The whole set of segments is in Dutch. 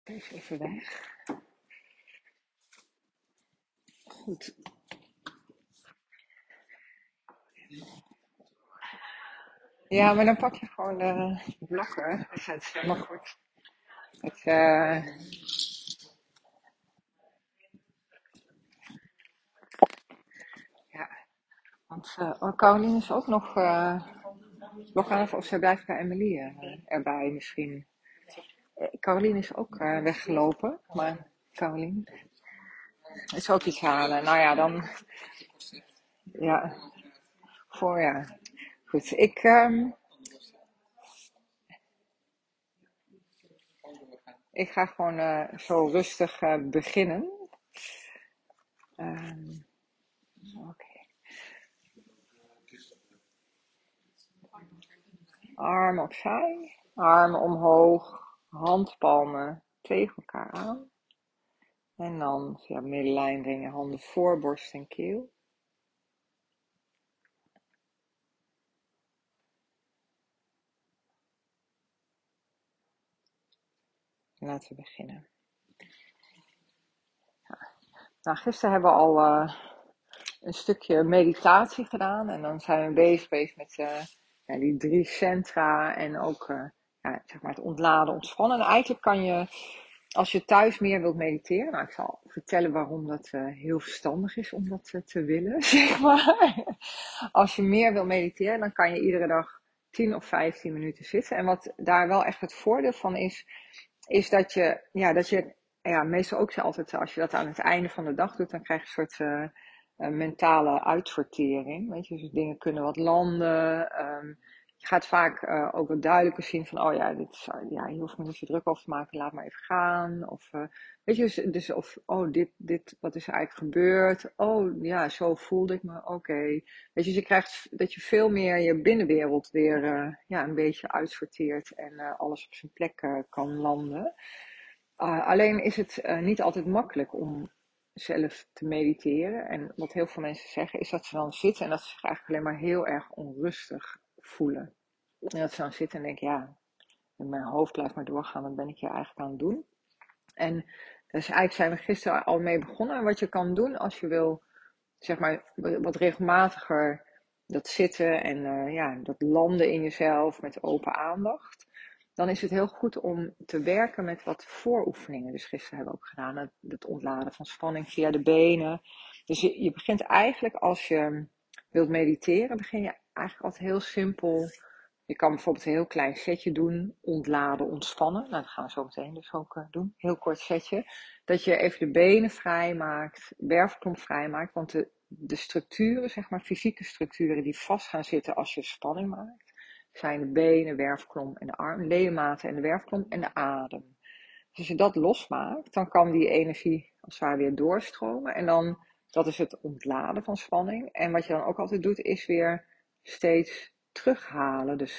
Deze even weg. Goed. Ja, maar dan pak je gewoon de blokken. Dus het is helemaal goed. Het, ja, want Caroline is ook nog blok aan of zij blijft bij Emily erbij misschien. Caroline is ook weggelopen, maar Caroline is ook iets halen. Nou ja, dan, ja, voorjaar. Goed, ik ga gewoon zo rustig beginnen. Ehm, Oké. Armen opzij, armen omhoog, handpalmen tegen elkaar aan. En dan via middenlijn brengen handen voor borst en keel. Laten we beginnen. Nou, gisteren hebben we al een stukje meditatie gedaan. En dan zijn we bezig geweest met ja, die 3 centra. En ook ja, zeg maar het ontladen, ontspannen. En eigenlijk kan je, als je thuis meer wilt mediteren. Nou, ik zal vertellen waarom dat heel verstandig is om dat te willen, zeg maar. Als je meer wil mediteren, dan kan je iedere dag 10 of 15 minuten zitten. En wat daar wel echt het voordeel van is dat je ja, meestal ook altijd, als je dat aan het einde van de dag doet, dan krijg je een soort mentale uitsortering. Weet je, dus dingen kunnen wat landen. Je gaat vaak ook wat duidelijker zien van, oh ja, ja, hier hoef ik me niet zo druk over te maken, laat maar even gaan. Of, weet je, dus of, oh, wat is er eigenlijk gebeurd? Oh, ja, zo voelde ik me, oké. Weet je, dus je krijgt dat je veel meer je binnenwereld weer ja, een beetje uitsorteert en alles op zijn plek kan landen. Alleen is het niet altijd makkelijk om zelf te mediteren. En wat heel veel mensen zeggen is dat ze dan zitten en dat ze zich eigenlijk alleen maar heel erg onrustig voelen. En dat ze dan zitten en denken, ja, mijn hoofd blijft maar doorgaan, wat ben ik hier eigenlijk aan het doen? En dus eigenlijk zijn we gisteren al mee begonnen. En wat je kan doen als je wil, zeg maar, wat regelmatiger dat zitten en ja, dat landen in jezelf met open aandacht. Dan is het heel goed om te werken met wat vooroefeningen. Dus gisteren hebben we ook gedaan het ontladen van spanning via de benen. Dus je begint eigenlijk als je wilt mediteren, begin je eigenlijk altijd heel simpel. Je kan bijvoorbeeld een heel klein setje doen, ontladen, ontspannen. Nou, dat gaan we zo meteen dus ook doen. Heel kort setje. Dat je even de benen vrij maakt, wervelkolom vrij maakt. Want de structuren, zeg maar fysieke structuren die vast gaan zitten als je spanning maakt, zijn de benen, wervelkolom en de arm, ledematen en de wervelkolom en de adem. Dus als je dat losmaakt, dan kan die energie als het ware weer doorstromen. En dan, dat is het ontladen van spanning. En wat je dan ook altijd doet, is weer steeds terughalen. Dus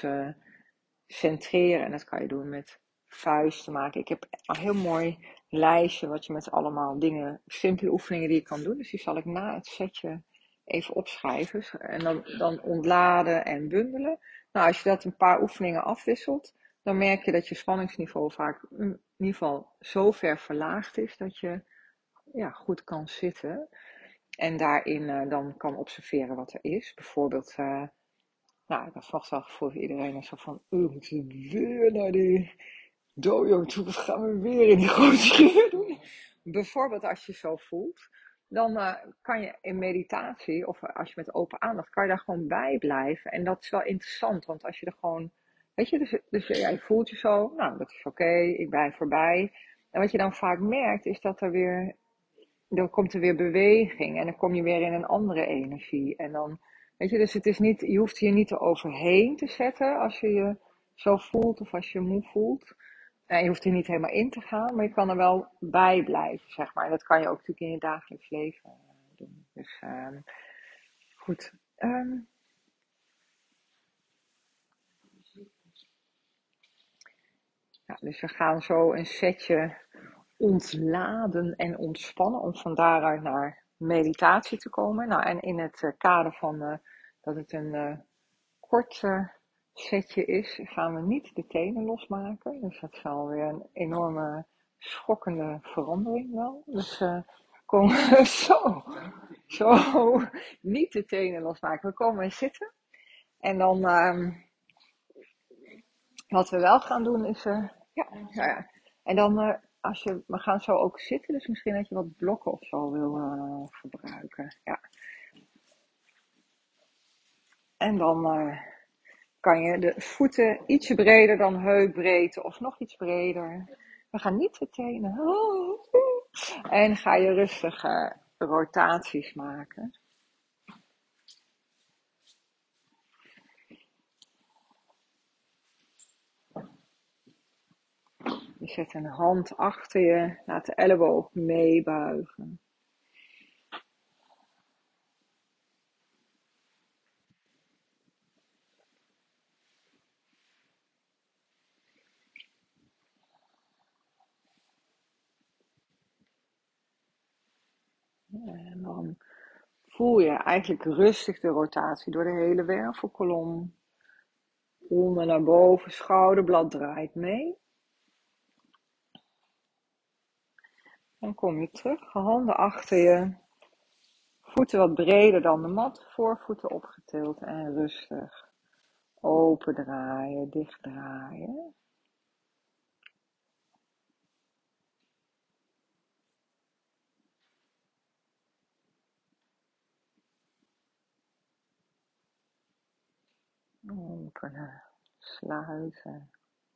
centreren. En dat kan je doen met vuisten maken. Ik heb een heel mooi lijstje wat je met allemaal dingen, simpele oefeningen die je kan doen. Dus die zal ik na het setje even opschrijven. En dan ontladen en bundelen. Nou, als je dat een paar oefeningen afwisselt, dan merk je dat je spanningsniveau vaak in ieder geval zo ver verlaagd is dat je ja, goed kan zitten. En daarin dan kan observeren wat er is. Bijvoorbeeld nou, ik heb vast wel gevoel voor iedereen is zo van, we moeten weer naar die dojo toe, wat gaan we weer in die grote schuur doen? Bijvoorbeeld als je zo voelt, dan kan je in meditatie, of als je met open aandacht, kan je daar gewoon bij blijven. En dat is wel interessant, want als je er gewoon, weet je, dus ja, je voelt je zo, nou, dat is oké, ik blijf voorbij. En wat je dan vaak merkt, is dat dan komt er weer beweging en dan kom je weer in een andere energie. En dan, weet je, dus het is niet, je hoeft hier niet er overheen te zetten als je je zo voelt of als je moe voelt. En je hoeft er niet helemaal in te gaan, maar je kan er wel bij blijven, zeg maar. En dat kan je ook natuurlijk in je dagelijks leven doen. Dus goed. Ja, dus we gaan zo een setje ontladen en ontspannen om van daaruit naar meditatie te komen. Nou, en in het kader van dat het een kort setje is, gaan we niet de tenen losmaken. Dus dat zal weer een enorme schokkende verandering wel. Dus kom zo niet de tenen losmaken. We komen weer zitten. En dan, wat we wel gaan doen is, ja. En dan, we gaan zo ook zitten. Dus misschien dat je wat blokken of zo wil gebruiken. Ja. En dan kan je de voeten ietsje breder dan heupbreedte of nog iets breder. We gaan niet de tenen. En ga je rustig rotaties maken. Je zet een hand achter je, laat de elleboog meebuigen. En dan voel je eigenlijk rustig de rotatie door de hele wervelkolom. Onder naar boven, schouderblad draait mee. Dan kom je terug, handen achter je. Voeten wat breder dan de mat, voorvoeten opgetild en rustig. Open draaien, dicht draaien. Openen, sluiten.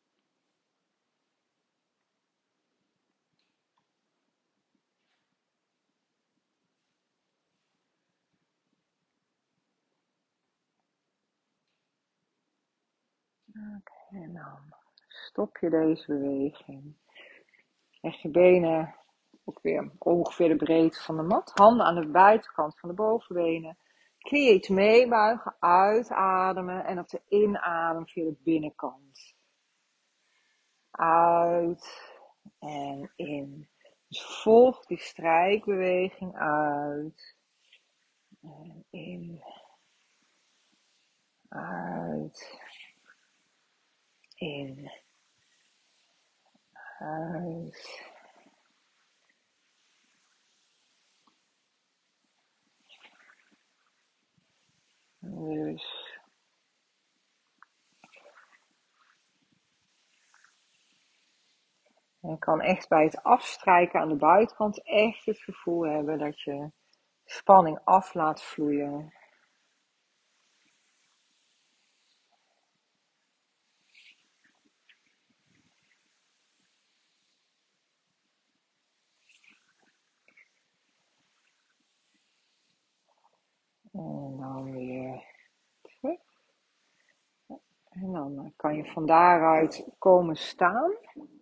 En dan stop je deze beweging. Leg je benen ook weer ongeveer de breedte van de mat. Handen aan de buitenkant van de bovenbenen. Knieën iets meebuigen, uitademen. En op de inadem via de binnenkant. Uit en in. Dus volg die strijkbeweging uit. En in. Uit. In. Uit. Dus. Je kan echt bij het afstrijken aan de buitenkant echt het gevoel hebben dat je spanning af laat vloeien. En dan weer terug. En dan kan je van daaruit komen staan.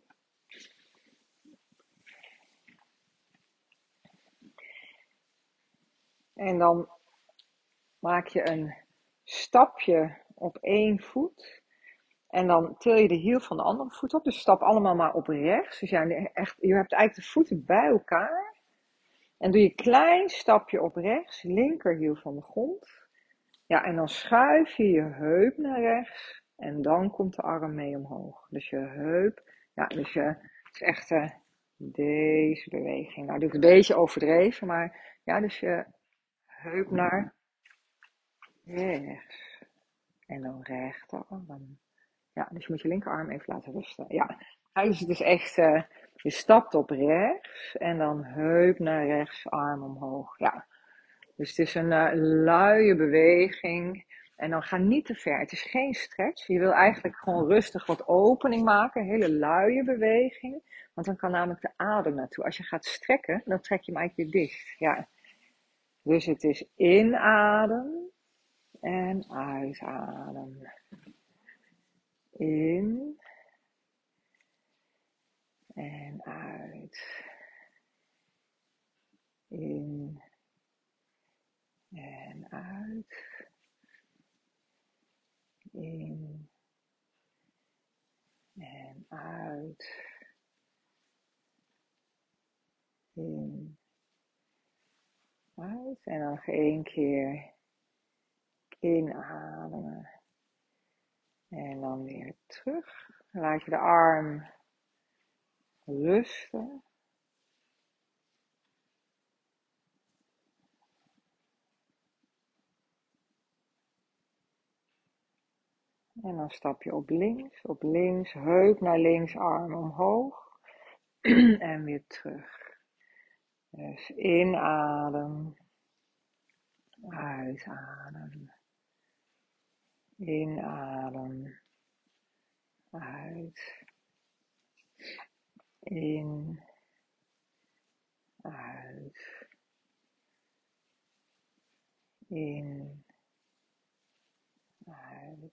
En dan maak je een stapje op één voet. En dan til je de hiel van de andere voet op. Dus stap allemaal maar op rechts. Dus je hebt eigenlijk de voeten bij elkaar. En doe je een klein stapje op rechts. Linkerhiel van de grond. Ja, en dan schuif je je heup naar rechts. En dan komt de arm mee omhoog. Dus je heup. Ja, dus het is echt deze beweging. Nou, dit is een beetje overdreven. Maar ja, dus je heup naar rechts. En dan rechterarm. Ja, dus je moet je linkerarm even laten rusten. Ja, dus het is echt, je stapt op rechts en dan heup naar rechts, arm omhoog. Ja, dus het is een luie beweging. En dan ga niet te ver. Het is geen stretch. Je wil eigenlijk gewoon rustig wat opening maken. Een hele luie beweging. Want dan kan namelijk de adem naartoe. Als je gaat strekken, dan trek je hem eigenlijk weer dicht. Ja. Dus het is inadem en uitadem. In en uit. In en uit. In en uit. In, uit. En dan nog 1 keer inademen. En dan weer terug. Dan laat je de arm rusten. En dan stap je op links, heup naar links, arm omhoog en weer terug. Dus inadem, uitadem, inadem, uit, in, uit, in, uit.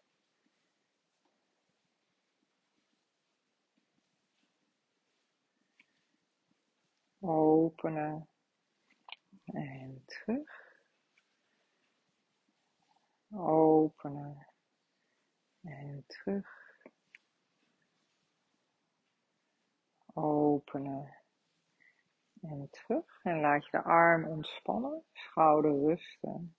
Openen en terug. Openen en terug. Openen en terug. En laat je de arm ontspannen, schouder rusten.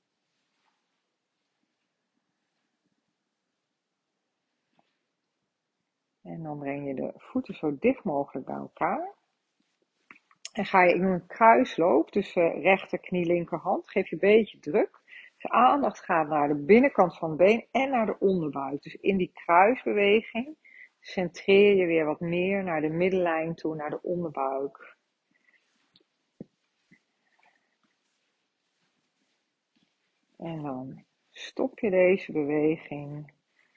En dan breng je de voeten zo dicht mogelijk bij elkaar. En ga je, ik noem een kruisloop, dus rechterknie, linkerhand. Geef je een beetje druk. De aandacht gaat naar de binnenkant van het been en naar de onderbuik. Dus in die kruisbeweging centreer je weer wat meer naar de middenlijn toe, naar de onderbuik. En dan stop je deze beweging.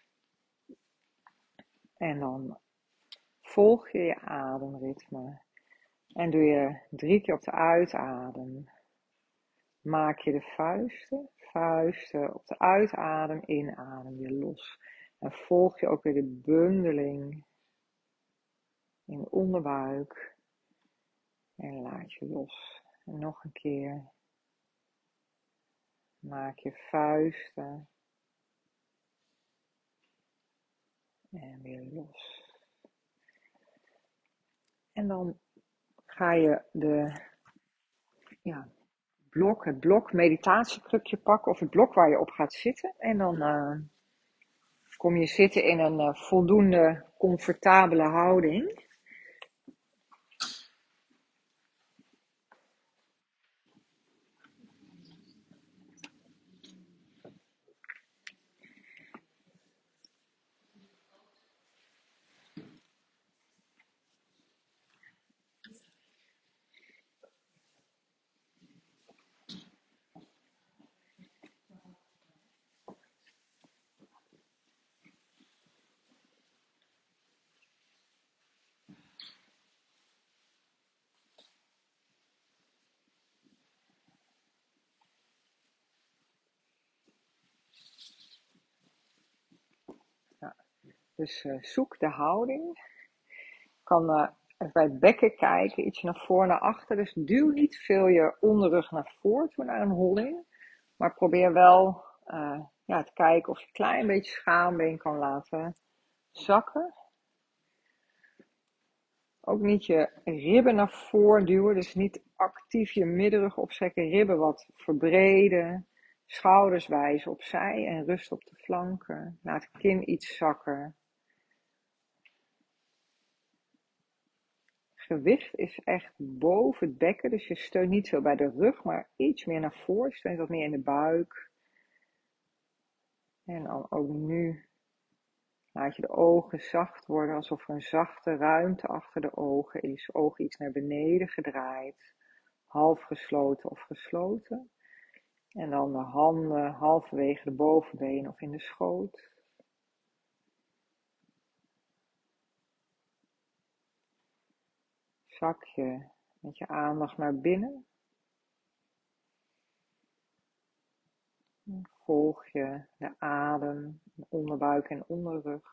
En dan volg je je ademritme. En doe je 3 keer op de uitadem. Maak je de vuisten op de uitadem, inadem weer los. En volg je ook weer de bundeling in de onderbuik. En laat je los. En nog een keer. Maak je vuisten. En weer los. En dan ga je het blok meditatiekrukje pakken. Of het blok waar je op gaat zitten. En dan kom je zitten in een voldoende comfortabele houding. Ja, dus zoek de houding. Kan even bij het bekken kijken, ietsje naar voren, naar achter. Dus duw niet veel je onderrug naar voren toe, naar een holding. Maar probeer wel te kijken of je een klein beetje schaambeen kan laten zakken. Ook niet je ribben naar voren duwen, dus niet actief je middenrug opstrekken, ribben wat verbreden. Schouders wijzen opzij en rust op de flanken. Laat de kin iets zakken. Gewicht is echt boven het bekken, dus je steunt niet zo bij de rug, maar iets meer naar voren. Steunt wat meer in de buik. En dan ook nu laat je de ogen zacht worden, alsof er een zachte ruimte achter de ogen is. Ogen iets naar beneden gedraaid, half gesloten of gesloten. En dan de handen halverwege de bovenbenen of in de schoot. Zak je met je aandacht naar binnen. Volg je de adem, de onderbuik en onderrug.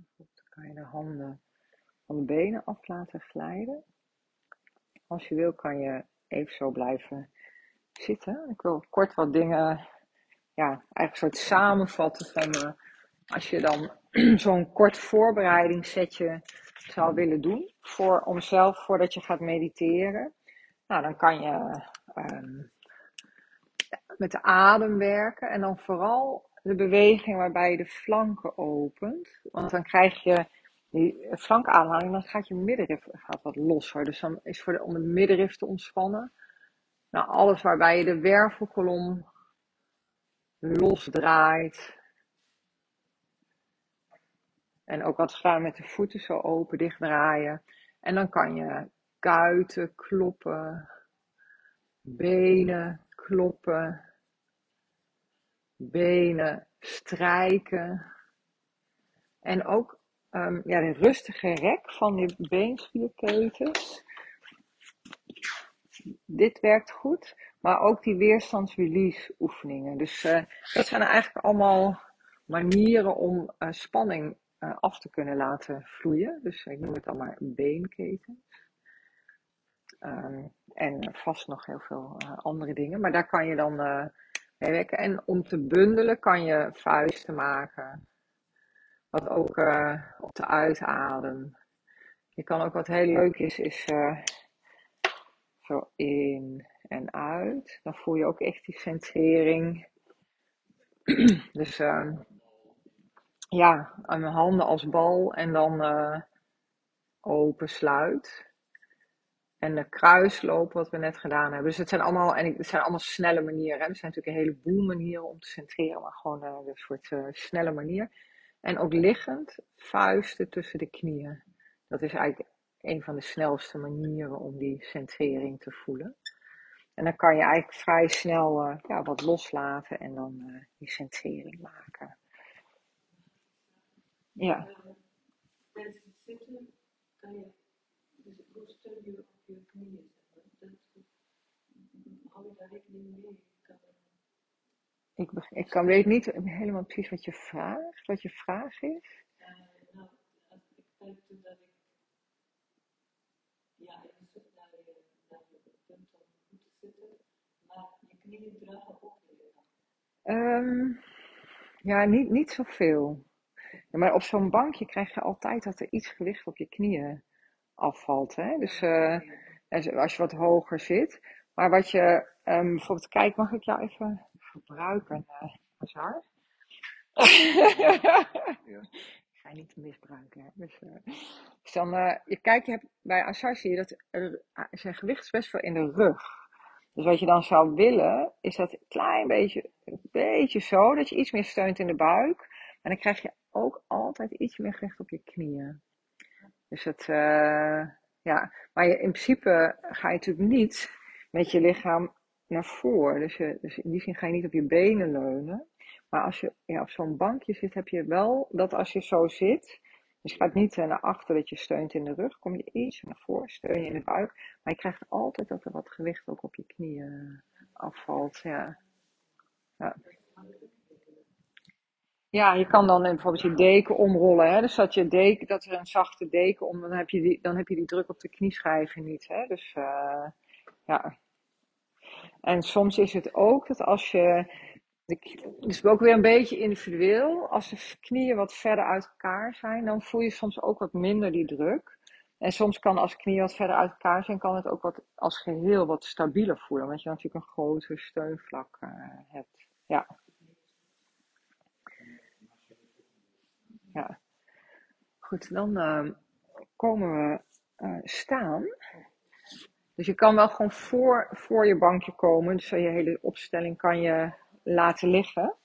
Dan kan je de handen van de benen af laten glijden. Als je wil kan je even zo blijven zitten. Ik wil kort wat dingen, eigenlijk een soort samenvatten van als je dan zo'n kort voorbereidingssetje zou willen doen om zelf voordat je gaat mediteren. Nou, dan kan je met de adem werken en dan vooral de beweging waarbij je de flanken opent. Want dan krijg je die flankademhaling, dan gaat je middenrif wat losser. Dus dan is om het middenrif te ontspannen. Nou, alles waarbij je de wervelkolom losdraait. En ook wat gedaan met de voeten zo open, dicht draaien. En dan kan je kuiten kloppen, benen kloppen, benen strijken. En ook de rustige rek van je beenspierketens. Dit werkt goed. Maar ook die weerstands-release oefeningen. Dus dat zijn eigenlijk allemaal manieren om spanning af te kunnen laten vloeien. Dus ik noem het dan maar beenketen. En vast nog heel veel andere dingen. Maar daar kan je dan mee werken. En om te bundelen kan je vuisten maken. Wat ook op de uitadem. Je kan ook wat heel leuk is zo in en uit. Dan voel je ook echt die centrering. Dus aan mijn handen als bal en dan open sluit. En de kruisloop wat we net gedaan hebben. Dus het zijn allemaal snelle manieren. Hè. Er zijn natuurlijk een heleboel manieren om te centreren. Maar gewoon een soort snelle manier. En ook liggend, vuisten tussen de knieën. Dat is eigenlijk een van de snelste manieren om die centrering te voelen. En dan kan je eigenlijk vrij snel wat loslaten en dan die centrering maken. Ja. Tijdens het zitten kan je, dus hoe steun je op je knieën zetten. Hou je daar rekening mee? Ik weet niet helemaal precies wat je vraag is. Nou, ik merkte dat ik even zoek naar je punt om goed te zitten, maar je knieën dragen ook weer. Ja, niet zoveel. Ja, maar op zo'n bankje krijg je altijd dat er iets gewicht op je knieën afvalt. Hè? Dus als je wat hoger zit. Maar wat je bijvoorbeeld kijkt, mag ik jou even gebruiken, Azar? Ik ga je niet misbruiken. Hè? Dus dan, je hebt bij Azar zie je dat zijn gewicht is best wel in de rug. Dus wat je dan zou willen, is dat een beetje zo, dat je iets meer steunt in de buik. Maar dan krijg je ook altijd iets meer gewicht op je knieën. Dus maar in principe ga je natuurlijk niet met je lichaam naar voren. Dus in die zin ga je niet op je benen leunen. Maar als je op zo'n bankje zit, heb je wel dat als je zo zit. Dus je gaat niet naar achter dat je steunt in de rug. Kom je iets naar voren, steun je in de buik. Maar je krijgt altijd dat er wat gewicht ook op je knieën afvalt. Ja. Ja. Ja, je kan dan bijvoorbeeld je deken omrollen. Hè? Dus dat er een zachte deken om, dan heb je die druk op de knieschijven niet. Hè? Dus ja. En soms is het ook dat als je, dus ook weer een beetje individueel, als de knieën wat verder uit elkaar zijn, dan voel je soms ook wat minder die druk. En soms kan als knieën wat verder uit elkaar zijn, kan het ook wat als geheel wat stabieler voelen. Want je natuurlijk een groter steunvlak hebt. Ja. Ja. Goed, dan komen we staan. Dus je kan wel gewoon voor je bankje komen. Dus je hele opstelling kan je laten liggen.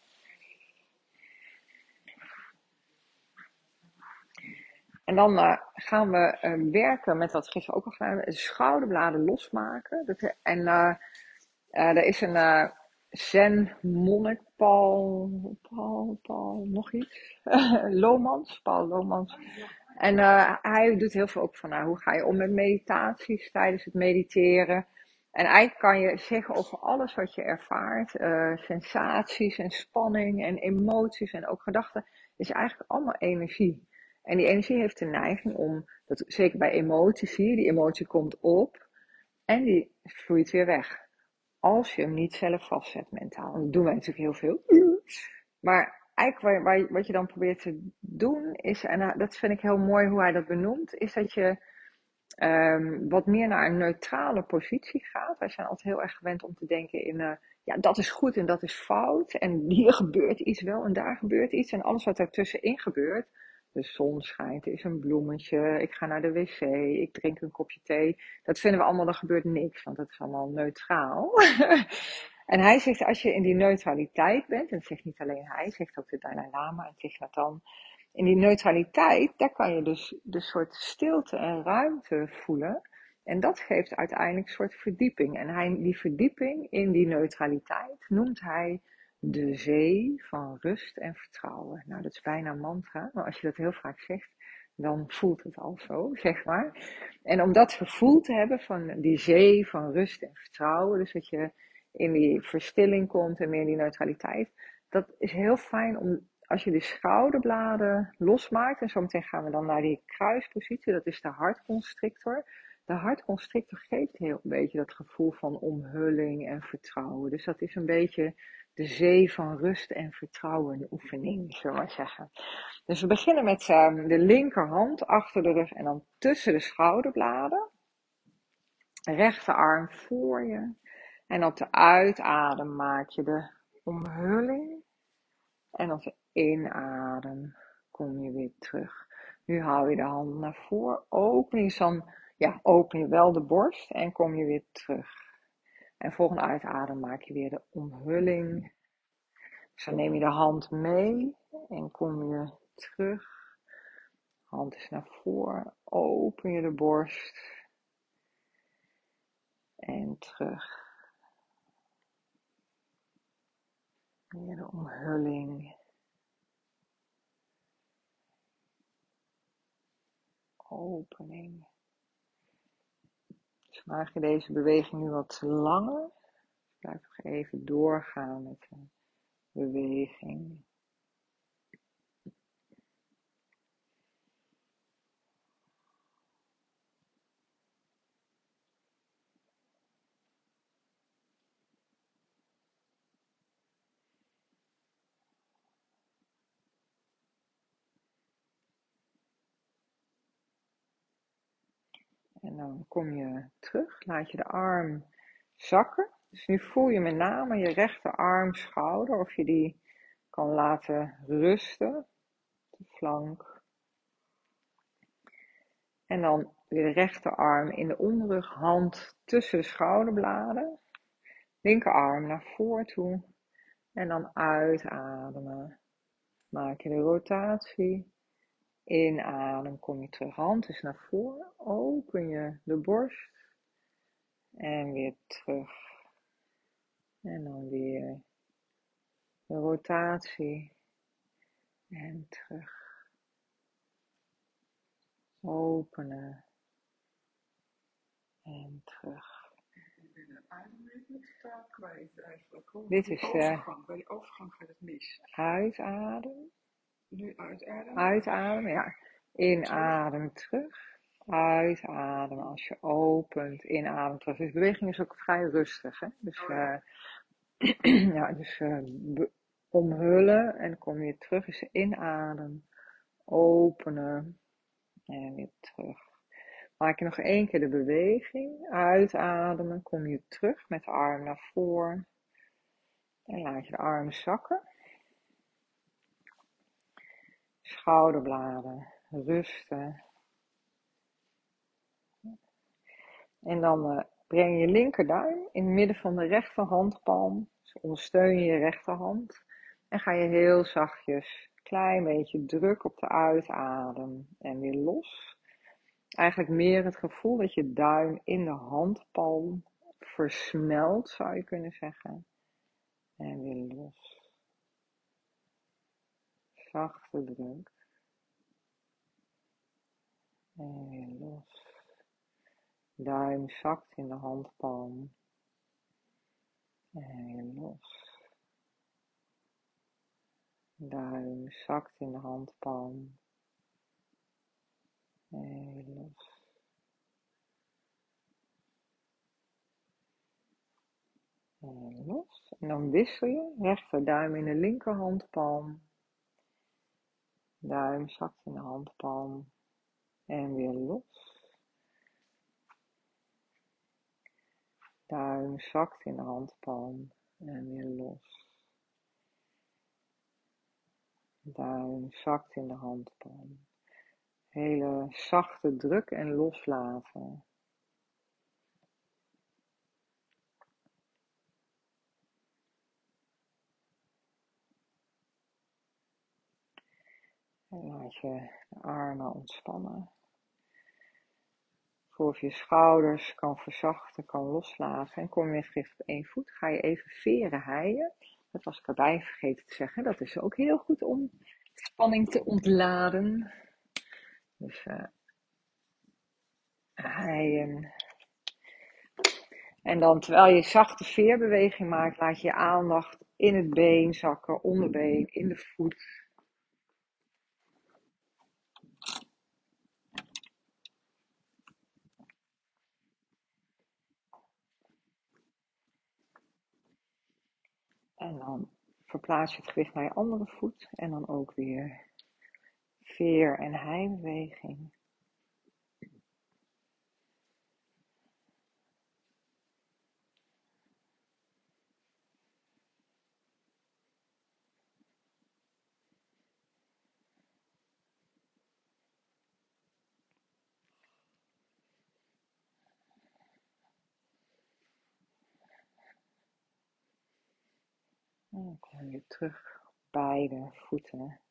En dan gaan we werken met wat gisteren ook al gedaan hebben. De schouderbladen losmaken. Er is een zen-monnik, Paul, nog iets? Paul Lomans. En hij doet heel veel ook van, hoe ga je om met meditaties tijdens het mediteren. En eigenlijk kan je zeggen over alles wat je ervaart, sensaties en spanning en emoties en ook gedachten, is eigenlijk allemaal energie. En die energie heeft de neiging om, dat, zeker bij emoties zie je, die emotie komt op en die vloeit weer weg. Als je hem niet zelf vastzet mentaal. En dat doen wij natuurlijk heel veel. Maar eigenlijk wat je dan probeert te doen is, en dat vind ik heel mooi hoe hij dat benoemt, is dat je wat meer naar een neutrale positie gaat. Wij zijn altijd heel erg gewend om te denken in, ja, dat is goed en dat is fout. En hier gebeurt iets wel en daar gebeurt iets. En alles wat ertussenin gebeurt. De zon schijnt, er is een bloemetje, ik ga naar de wc, ik drink een kopje thee. Dat vinden we allemaal, er gebeurt niks, want dat is allemaal neutraal. En hij zegt, als je in die neutraliteit bent, en dat zegt niet alleen hij, zegt ook de Dalai Lama en Thich Nhat Hanh, in die neutraliteit, daar kan je dus de soort stilte en ruimte voelen. En dat geeft uiteindelijk een soort verdieping. En die verdieping in die neutraliteit noemt hij de zee van rust en vertrouwen. Nou, dat is bijna een mantra, maar als je dat heel vaak zegt, dan voelt het al zo, zeg maar. En om dat gevoel te hebben van die zee van rust en vertrouwen, dus dat je in die verstilling komt en meer in die neutraliteit, dat is heel fijn om, als je de schouderbladen losmaakt, en zometeen gaan we dan naar die kruispositie, dat is de hartconstrictor. De hartconstrictor geeft heel een beetje dat gevoel van omhulling en vertrouwen. Dus dat is een beetje de zee van rust en vertrouwen oefening, zullen we maar zeggen. Dus we beginnen met de linkerhand achter de rug en dan tussen de schouderbladen. Rechterarm voor je. En op de uitadem maak je de omhulling. En op de inadem kom je weer terug. Nu haal je de hand naar voren. Open je wel de borst en kom je weer terug. En volgende uitadem maak je weer de omhulling. Dus dan neem je de hand mee en kom je terug. Hand is naar voren. Open je de borst. En terug. Weer de omhulling. Opening. Dus maak je deze beweging nu wat langer. Blijf nog even doorgaan met de beweging. En dan kom je terug, laat je de arm zakken. Dus nu voel je met name je rechterarm, schouder, of je die kan laten rusten, de flank. En dan weer de rechterarm in de onderrug, hand tussen de schouderbladen. Linkerarm naar voren toe. En dan uitademen. Maak je de rotatie. Inadem, kom je terug. Hand is naar voren. Open je de borst. En weer terug. En dan weer de rotatie. En terug. Openen. En terug. Ik ben de ademhaling totaal kwijt eigenlijk. Hoor. Dit is de bij de overgang gaat het mis. uitadem. Nu uitademen. Uitademen, ja. Inadem terug. Uitademen als je opent. Inadem terug. Dus de beweging is ook vrij rustig. Hè? Dus, ja, dus omhullen en kom je terug. Is inadem. Openen. En weer terug. Maak je nog één keer de beweging. Uitademen. Kom je terug met de arm naar voren. En laat je de arm zakken. Schouderbladen rusten. En dan breng je je linkerduim in het midden van de rechterhandpalm. Dus ondersteun je rechterhand. En ga je heel zachtjes, klein beetje druk op de uitadem. En weer los. Eigenlijk meer het gevoel dat je duim in de handpalm versmelt, zou je kunnen zeggen. En weer los. Zachte druk. En weer los. Duim zakt in de handpalm. En weer los. Duim zakt in de handpalm. En los. En los. En dan wissel je. Rechterduim in de linkerhandpalm. Duim zakt in de handpalm. En weer los. Duim zakt in de handpalm. En weer los. Duim zakt in de handpalm. Hele zachte druk en loslaten. En laat je de armen ontspannen. Voel of je schouders kan verzachten, kan loslaten. En kom je weer gericht op één voet. Ga je even veren heien. Dat was ik erbij vergeten te zeggen. Dat is ook heel goed om spanning te ontladen. Dus heien. En dan terwijl je zachte veerbeweging maakt, laat je je aandacht in het been zakken, onderbeen, in de voet. En dan verplaats je het gewicht naar je andere voet. En dan ook weer veer- en heibeweging. En dan kom je weer terug op beide voeten.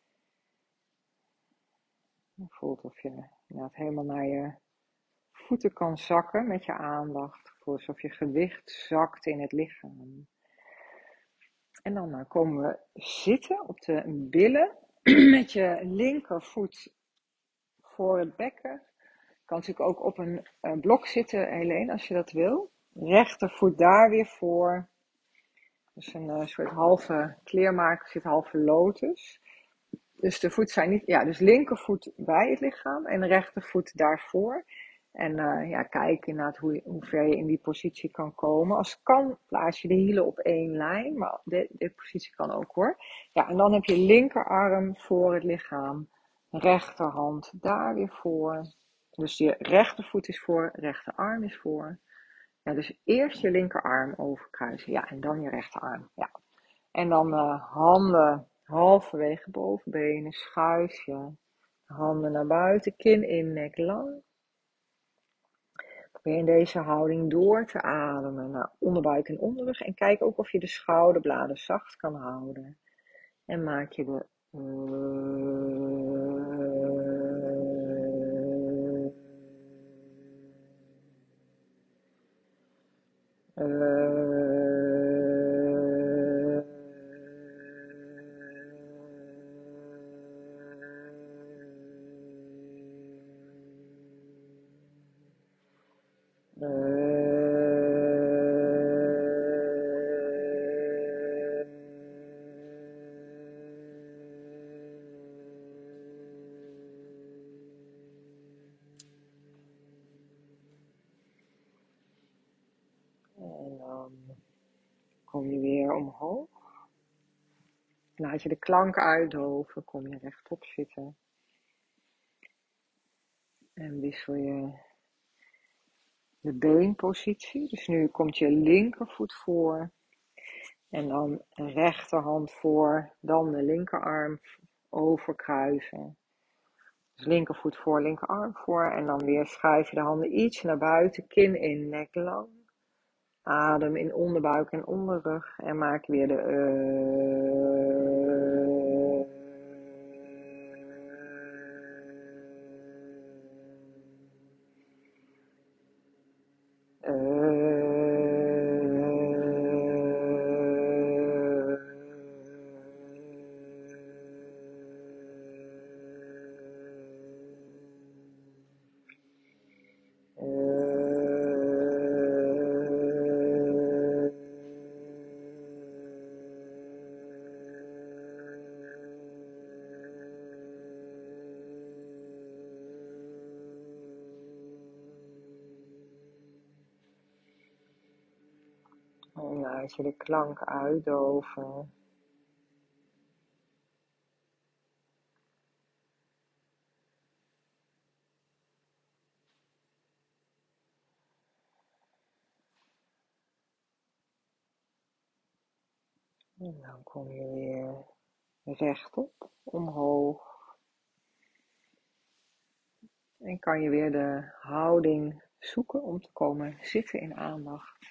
Je voelt of je helemaal naar je voeten kan zakken met je aandacht. Voel alsof je gewicht zakt in het lichaam. En dan komen we zitten op de billen met je linkervoet voor het bekken. Je kan natuurlijk ook op een blok zitten, Helene, als je dat wil. Rechtervoet daar weer voor. Dus een soort halve kleermaker, zit halve lotus. Dus de voet zijn niet, ja, dus linkervoet bij het lichaam en rechtervoet daarvoor. En kijk inderdaad hoe ver je in die positie kan komen. Als het kan, plaats je de hielen op één lijn, maar deze positie kan ook hoor. Ja, en dan heb je linkerarm voor het lichaam, rechterhand daar weer voor. Dus je rechtervoet is voor, rechterarm is voor. Ja, dus eerst je linkerarm overkruisen, ja, en dan je rechterarm, ja. En dan handen halverwege bovenbenen, schuif je. Handen naar buiten, kin in, nek lang. Probeer in deze houding door te ademen naar onderbuik en onderrug. En kijk ook of je de schouderbladen zacht kan houden. En maak je de En dan kom je weer omhoog. Laat je de klank uitdoven. Kom je rechtop zitten. En wissel je de beenpositie. Dus nu komt je linkervoet voor. En dan rechterhand voor. Dan de linkerarm overkruisen. Dus linkervoet voor, linkerarm voor. En dan weer schuif je de handen iets naar buiten. Kin in, nek lang. Adem in onderbuik en onderrug. En maak weer de En laat je de klank uitdoven. En dan kom je weer rechtop, omhoog. En kan je weer de houding zoeken om te komen zitten in aandacht.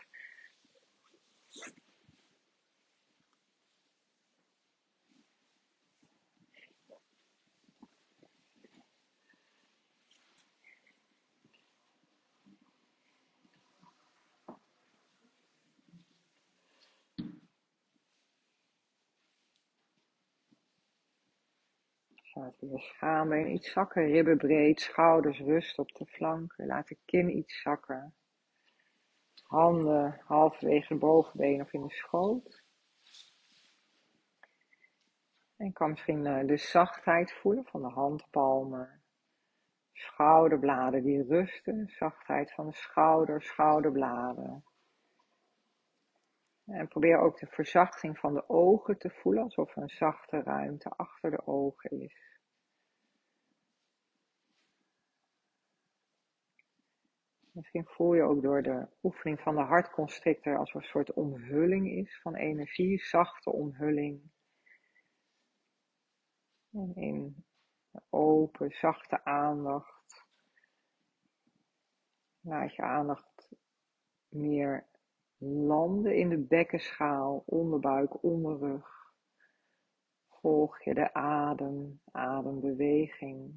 Laat je schaambeen iets zakken, ribben breed, schouders rust op de flanken. Laat de kin iets zakken. Handen halverwege de bovenbeen of in de schoot. En kan misschien de zachtheid voelen van de handpalmen. Schouderbladen die rusten. Zachtheid van de schouderbladen. En probeer ook de verzachting van de ogen te voelen. Alsof er een zachte ruimte achter de ogen is. Misschien voel je ook door de oefening van de hartconstrictor als er een soort omhulling is van energie, zachte omhulling. En in open, zachte aandacht laat je aandacht meer landen in de bekkenschaal, onderbuik, onderrug. Volg je de adembeweging.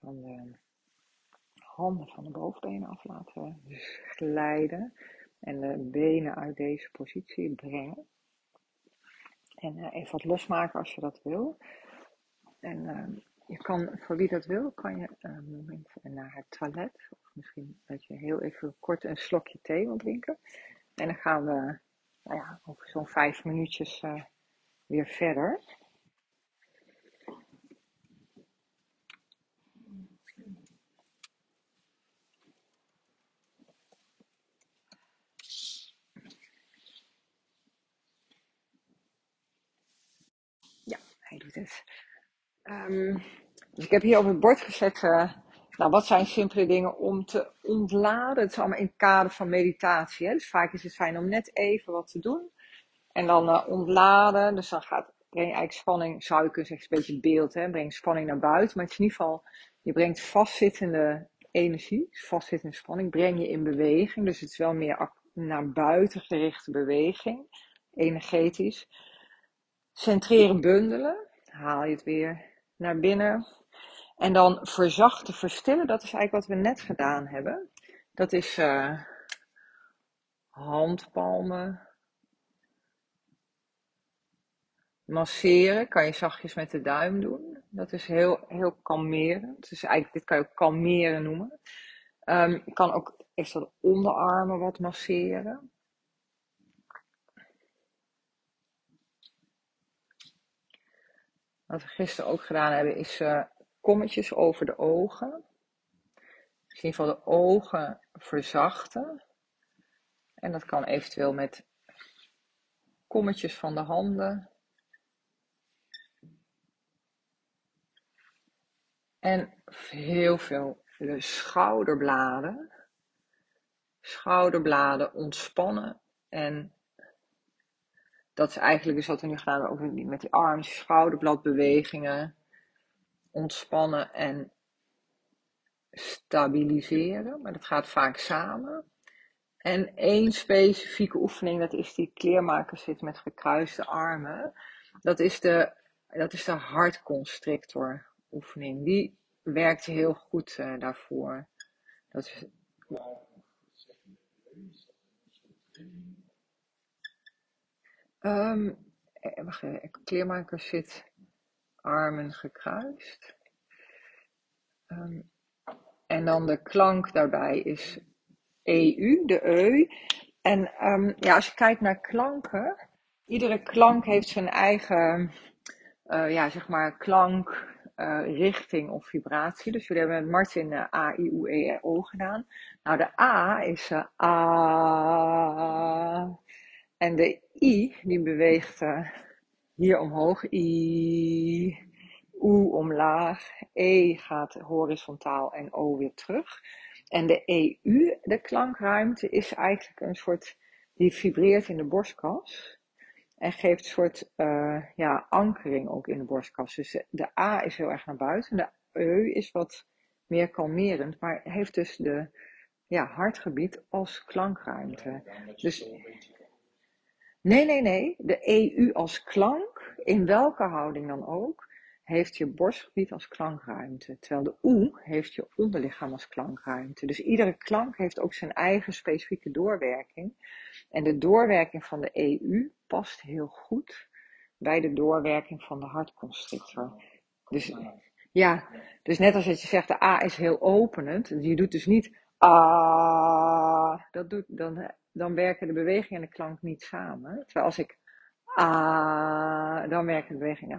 Dan de handen van de bovenbenen af laten glijden. En de benen uit deze positie brengen. En even wat losmaken als je dat wil. En je kan, voor wie dat wil, kan je een moment naar het toilet. Of misschien dat je heel even kort een slokje thee wil drinken. En dan gaan we over zo'n 5 minuutjes weer verder. Ja, hij doet het. Dus ik heb hier op het bord gezet, wat zijn simpele dingen om te ontladen. Het is allemaal in het kader van meditatie. Hè? Dus vaak is het fijn om net even wat te doen. En dan ontladen. Dus dan breng je eigenlijk spanning, zou je kunnen zeggen, een beetje beeld. Hè? Breng spanning naar buiten. Maar het is in ieder geval, je brengt vastzittende energie, vastzittende spanning, breng je in beweging. Dus het is wel meer naar buiten gerichte beweging, energetisch. Centreren, bundelen. Haal je het weer naar binnen. En dan verzachten, verstillen. Dat is eigenlijk wat we net gedaan hebben. Dat is handpalmen. Masseren. Kan je zachtjes met de duim doen. Dat is heel, heel kalmerend. Dus eigenlijk, dit kan je ook kalmeren noemen. Je kan ook extra de onderarmen wat masseren. Wat we gisteren ook gedaan hebben is kommetjes over de ogen. Dus in ieder geval de ogen verzachten. En dat kan eventueel met kommetjes van de handen. En heel veel de schouderbladen. Schouderbladen ontspannen. En dat is eigenlijk dus wat we nu gedaan hebben ook met die arms, schouderbladbewegingen. Ontspannen en stabiliseren. Maar dat gaat vaak samen. En één specifieke oefening, dat is die kleermakerszit met gekruiste armen. Dat is de hartconstrictor oefening. Die werkt heel goed daarvoor. Dat is, wacht even, kleermakerszit, armen gekruist. En dan de klank daarbij is EU, de eu. En als je kijkt naar klanken, iedere klank heeft zijn eigen, klankrichting of vibratie. Dus jullie hebben met Martin A, I, U, E, R, O gedaan. Nou, de A is A. En de I, die beweegt hier omhoog. I. U omlaag. E gaat horizontaal en O weer terug. En de EU, de klankruimte, is eigenlijk een soort, die vibreert in de borstkas. En geeft een soort ankering ook in de borstkas. Dus de A is heel erg naar buiten. De E is wat meer kalmerend. Maar heeft dus de hartgebied als klankruimte. Dus nee. De EU als klank, in welke houding dan ook, heeft je borstgebied als klankruimte. Terwijl de oe heeft je onderlichaam als klankruimte. Dus iedere klank heeft ook zijn eigen specifieke doorwerking. En de doorwerking van de EU past heel goed bij de doorwerking van de hartconstrictor. Dus net als dat je zegt, de A is heel openend. Je doet dus niet A. Dan werken de beweging en de klank niet samen. Terwijl als ik A, dan werken de beweging.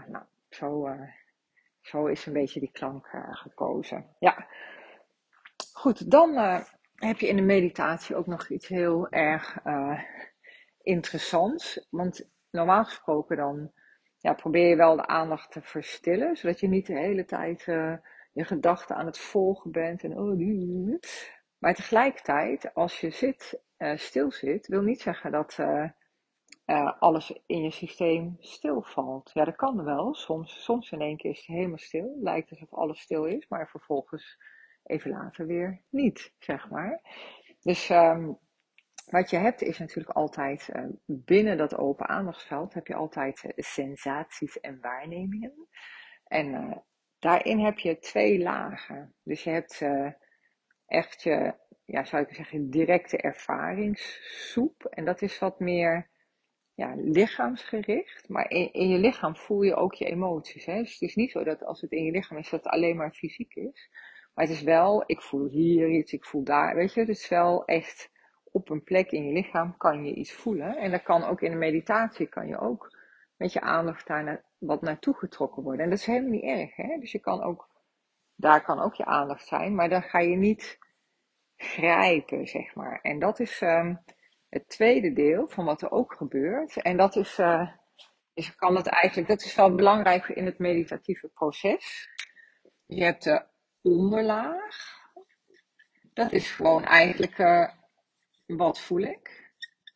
Zo is een beetje die klank gekozen. Ja, goed. Dan heb je in de meditatie ook nog iets heel erg interessants. Want normaal gesproken dan probeer je wel de aandacht te verstillen. Zodat je niet de hele tijd je gedachten aan het volgen bent. Maar tegelijkertijd, als je stil zit, wil niet zeggen dat alles in je systeem stilvalt. Ja, dat kan wel. Soms in één keer is het helemaal stil. Lijkt alsof alles stil is, maar vervolgens even later weer niet, zeg maar. Dus wat je hebt is natuurlijk altijd, binnen dat open aandachtsveld heb je altijd sensaties en waarnemingen. En daarin heb je 2 lagen. Dus je hebt echt je, ja, zou ik zeggen, directe ervaringssoep. En dat is wat meer ja, lichaamsgericht. Maar in je lichaam voel je ook je emoties. Hè? Dus het is niet zo dat als het in je lichaam is, dat het alleen maar fysiek is. Maar het is wel, ik voel hier iets, ik voel daar. Weet je, het is wel echt op een plek in je lichaam kan je iets voelen. En dat kan ook in de meditatie, kan je ook met je aandacht daar wat naartoe getrokken worden. En dat is helemaal niet erg. Hè? Dus je kan ook, daar kan ook je aandacht zijn. Maar dan ga je niet grijpen, zeg maar. En dat is het tweede deel van wat er ook gebeurt. En dat kan het eigenlijk, dat is wel belangrijk in het meditatieve proces. Je hebt de onderlaag. Dat is gewoon eigenlijk, wat voel ik?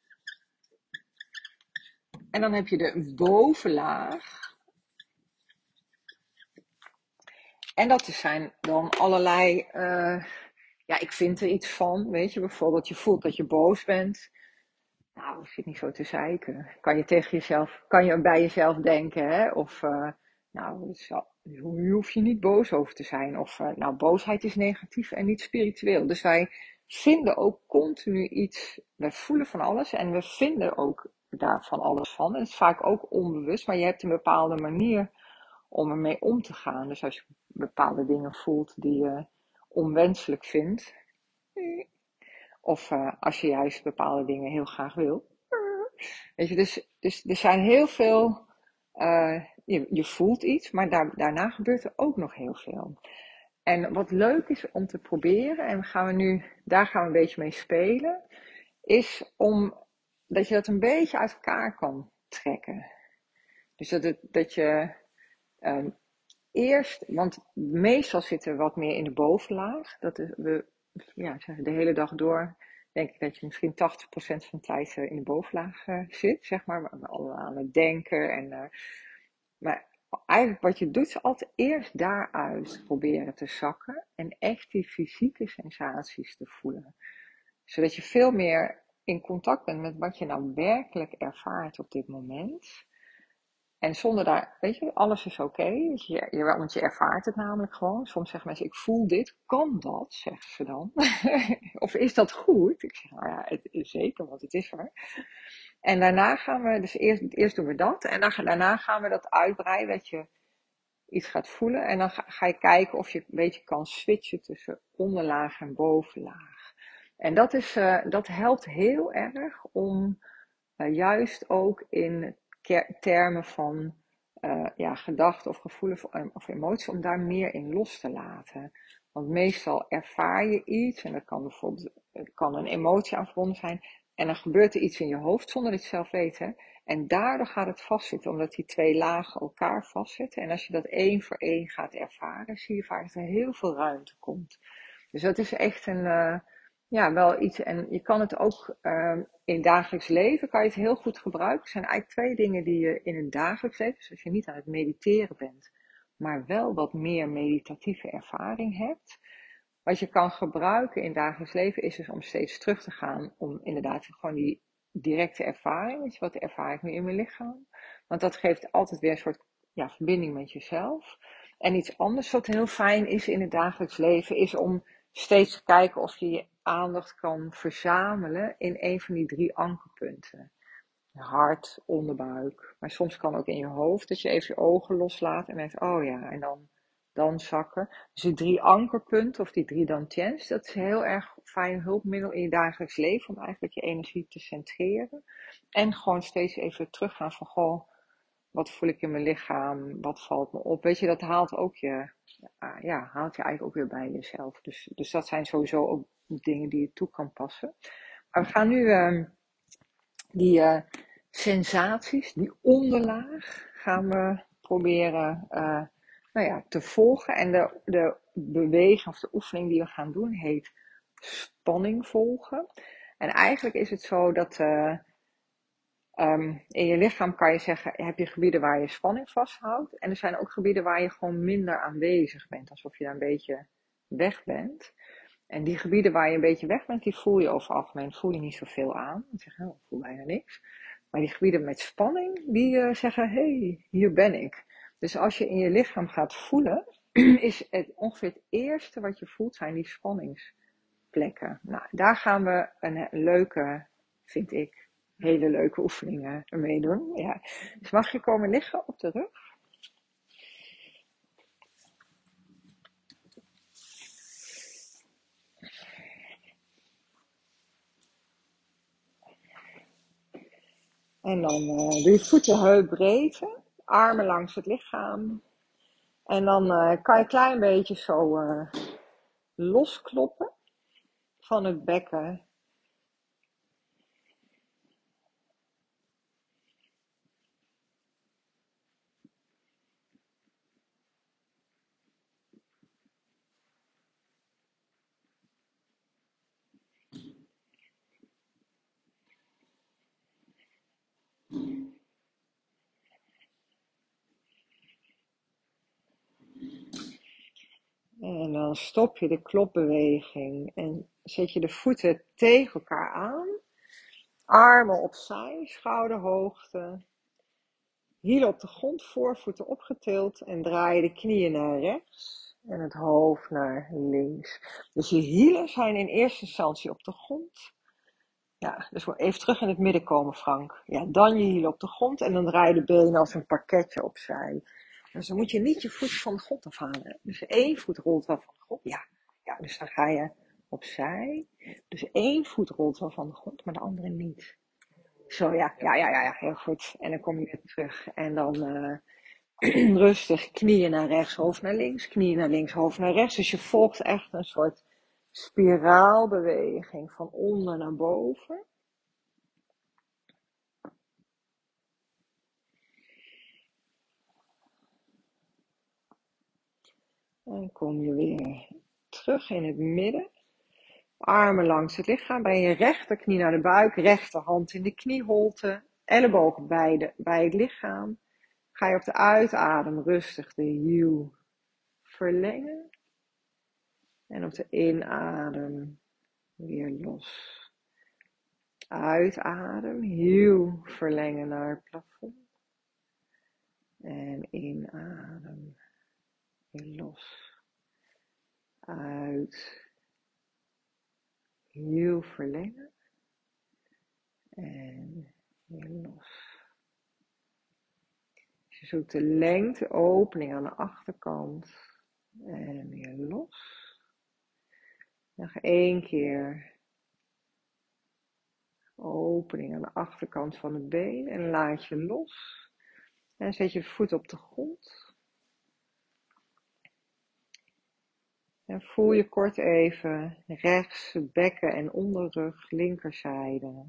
En dan heb je de bovenlaag. En dat zijn dan allerlei, ja, ik vind er iets van, weet je. Bijvoorbeeld, je voelt dat je boos bent. Nou, hoef je niet zo te zeiken. Kan je bij jezelf denken, hè? Of, nou, hier hoef je niet boos over te zijn. Of, nou, boosheid is negatief en niet spiritueel. Dus wij vinden ook continu iets, we voelen van alles en we vinden ook daar van alles van. En het is vaak ook onbewust, maar je hebt een bepaalde manier om ermee om te gaan. Dus als je bepaalde dingen voelt die je onwenselijk vindt, of als je juist bepaalde dingen heel graag wil. Weet je, dus er zijn heel veel. Je voelt iets, maar daarna gebeurt er ook nog heel veel. En wat leuk is om te proberen, en daar gaan we een beetje mee spelen, is dat je dat een beetje uit elkaar kan trekken. Dus dat je eerst, want meestal zitten we wat meer in de bovenlaag. Dat is, ja, de hele dag door denk ik dat je misschien 80% van de tijd in de bovenlaag zit, zeg maar. We allemaal aan het denken. Maar eigenlijk wat je doet is altijd eerst daaruit proberen te zakken. En echt die fysieke sensaties te voelen. Zodat je veel meer in contact bent met wat je nou werkelijk ervaart op dit moment. En zonder daar, weet je, alles is oké. Want je ervaart het namelijk gewoon. Soms zeggen mensen, ik voel dit. Kan dat, zeggen ze dan. Of is dat goed? Ik zeg, nou ja, het is zeker, want het is er. En daarna gaan we, dus eerst doen we dat. En daarna gaan we dat uitbreiden, dat je iets gaat voelen. En dan ga je kijken of je een beetje kan switchen tussen onderlaag en bovenlaag. En dat helpt heel erg om juist ook in termen van ja, gedachten of gevoelens of emoties, om daar meer in los te laten. Want meestal ervaar je iets, en dat kan bijvoorbeeld een emotie aan verbonden zijn, en dan gebeurt er iets in je hoofd zonder dat je zelf weet. Hè? En daardoor gaat het vastzitten, omdat die 2 lagen elkaar vastzitten. En als je dat 1 voor 1 gaat ervaren, zie je vaak dat er heel veel ruimte komt. Dus dat is echt ja, wel iets. En je kan het ook in het dagelijks leven kan je het heel goed gebruiken. Er zijn eigenlijk 2 dingen die je in het dagelijks leven, dus als je niet aan het mediteren bent, maar wel wat meer meditatieve ervaring hebt. Wat je kan gebruiken in het dagelijks leven is dus om steeds terug te gaan. Om inderdaad gewoon die directe ervaring. Weet je, wat ervaar ik nu in mijn lichaam? Want dat geeft altijd weer een soort ja, verbinding met jezelf. En iets anders wat heel fijn is in het dagelijks leven is om steeds te kijken of je je aandacht kan verzamelen in een van die 3 ankerpunten. Hart, onderbuik. Maar soms kan ook in je hoofd dat je even je ogen loslaat en denkt, oh ja, en dan zakken. Dus die 3 ankerpunten of die 3 dantiens, dat is een heel erg fijn hulpmiddel in je dagelijks leven om eigenlijk je energie te centreren. En gewoon steeds even teruggaan van, goh, wat voel ik in mijn lichaam? Wat valt me op? Weet je, dat haalt ook haalt je eigenlijk ook weer bij jezelf. Dus dat zijn sowieso ook dingen die je toe kan passen. Maar we gaan nu die sensaties, die onderlaag, gaan we proberen nou ja, te volgen. En de beweging of de oefening die we gaan doen heet spanning volgen. En eigenlijk is het zo dat in je lichaam kan je zeggen, heb je gebieden waar je spanning vasthoudt. En er zijn ook gebieden waar je gewoon minder aanwezig bent. Alsof je daar een beetje weg bent. En die gebieden waar je een beetje weg bent, die voel je over het algemeen voel je niet zoveel aan. Dan zeg je, ik voel bijna niks. Maar die gebieden met spanning, die zeggen, hey, hier ben ik. Dus als je in je lichaam gaat voelen, is het ongeveer het eerste wat je voelt zijn die spanningsplekken. Nou, daar gaan we een leuke, vind ik, hele leuke oefeningen mee doen. Ja. Dus mag je komen liggen op de rug? En dan doe je voeten heupbreedte, armen langs het lichaam. En dan kan je een klein beetje zo loskloppen van het bekken. En dan stop je de klopbeweging en zet je de voeten tegen elkaar aan. Armen opzij, schouderhoogte. Hielen op de grond, voorvoeten opgetild en draai je de knieën naar rechts en het hoofd naar links. Dus je hielen zijn in eerste instantie op de grond. Ja, dus even terug in het midden komen, Frank. Ja, dan je hielen op de grond en dan draai je de benen als een parketje opzij. Dus dan moet je niet je voet van de grond afhalen. Dus één voet rolt wel van de grond. Ja, ja, dus dan ga je opzij. Dus één voet rolt wel van de grond, maar de andere niet. Zo, ja, heel goed. En dan kom je weer terug. En dan rustig knieën naar rechts, hoofd naar links. Knieën naar links, hoofd naar rechts. Dus je volgt echt een soort spiraalbeweging van onder naar boven. En kom je weer terug in het midden. Armen langs het lichaam. Breng je rechterknie naar de buik. Rechterhand in de knieholte. Ellebogen bij het lichaam. Ga je op de uitadem rustig de hiel verlengen. En op de inadem weer los. Uitadem. Hiel verlengen naar het plafond. En inadem. Weer los. Uit. Hiel verlengen. En weer los. Dus je zoekt de lengte, opening aan de achterkant. En weer los. Nog één keer. Opening aan de achterkant van het been. En laat je los. En zet je voet op de grond. En voel je kort even rechts, bekken en onderrug, linkerzijde.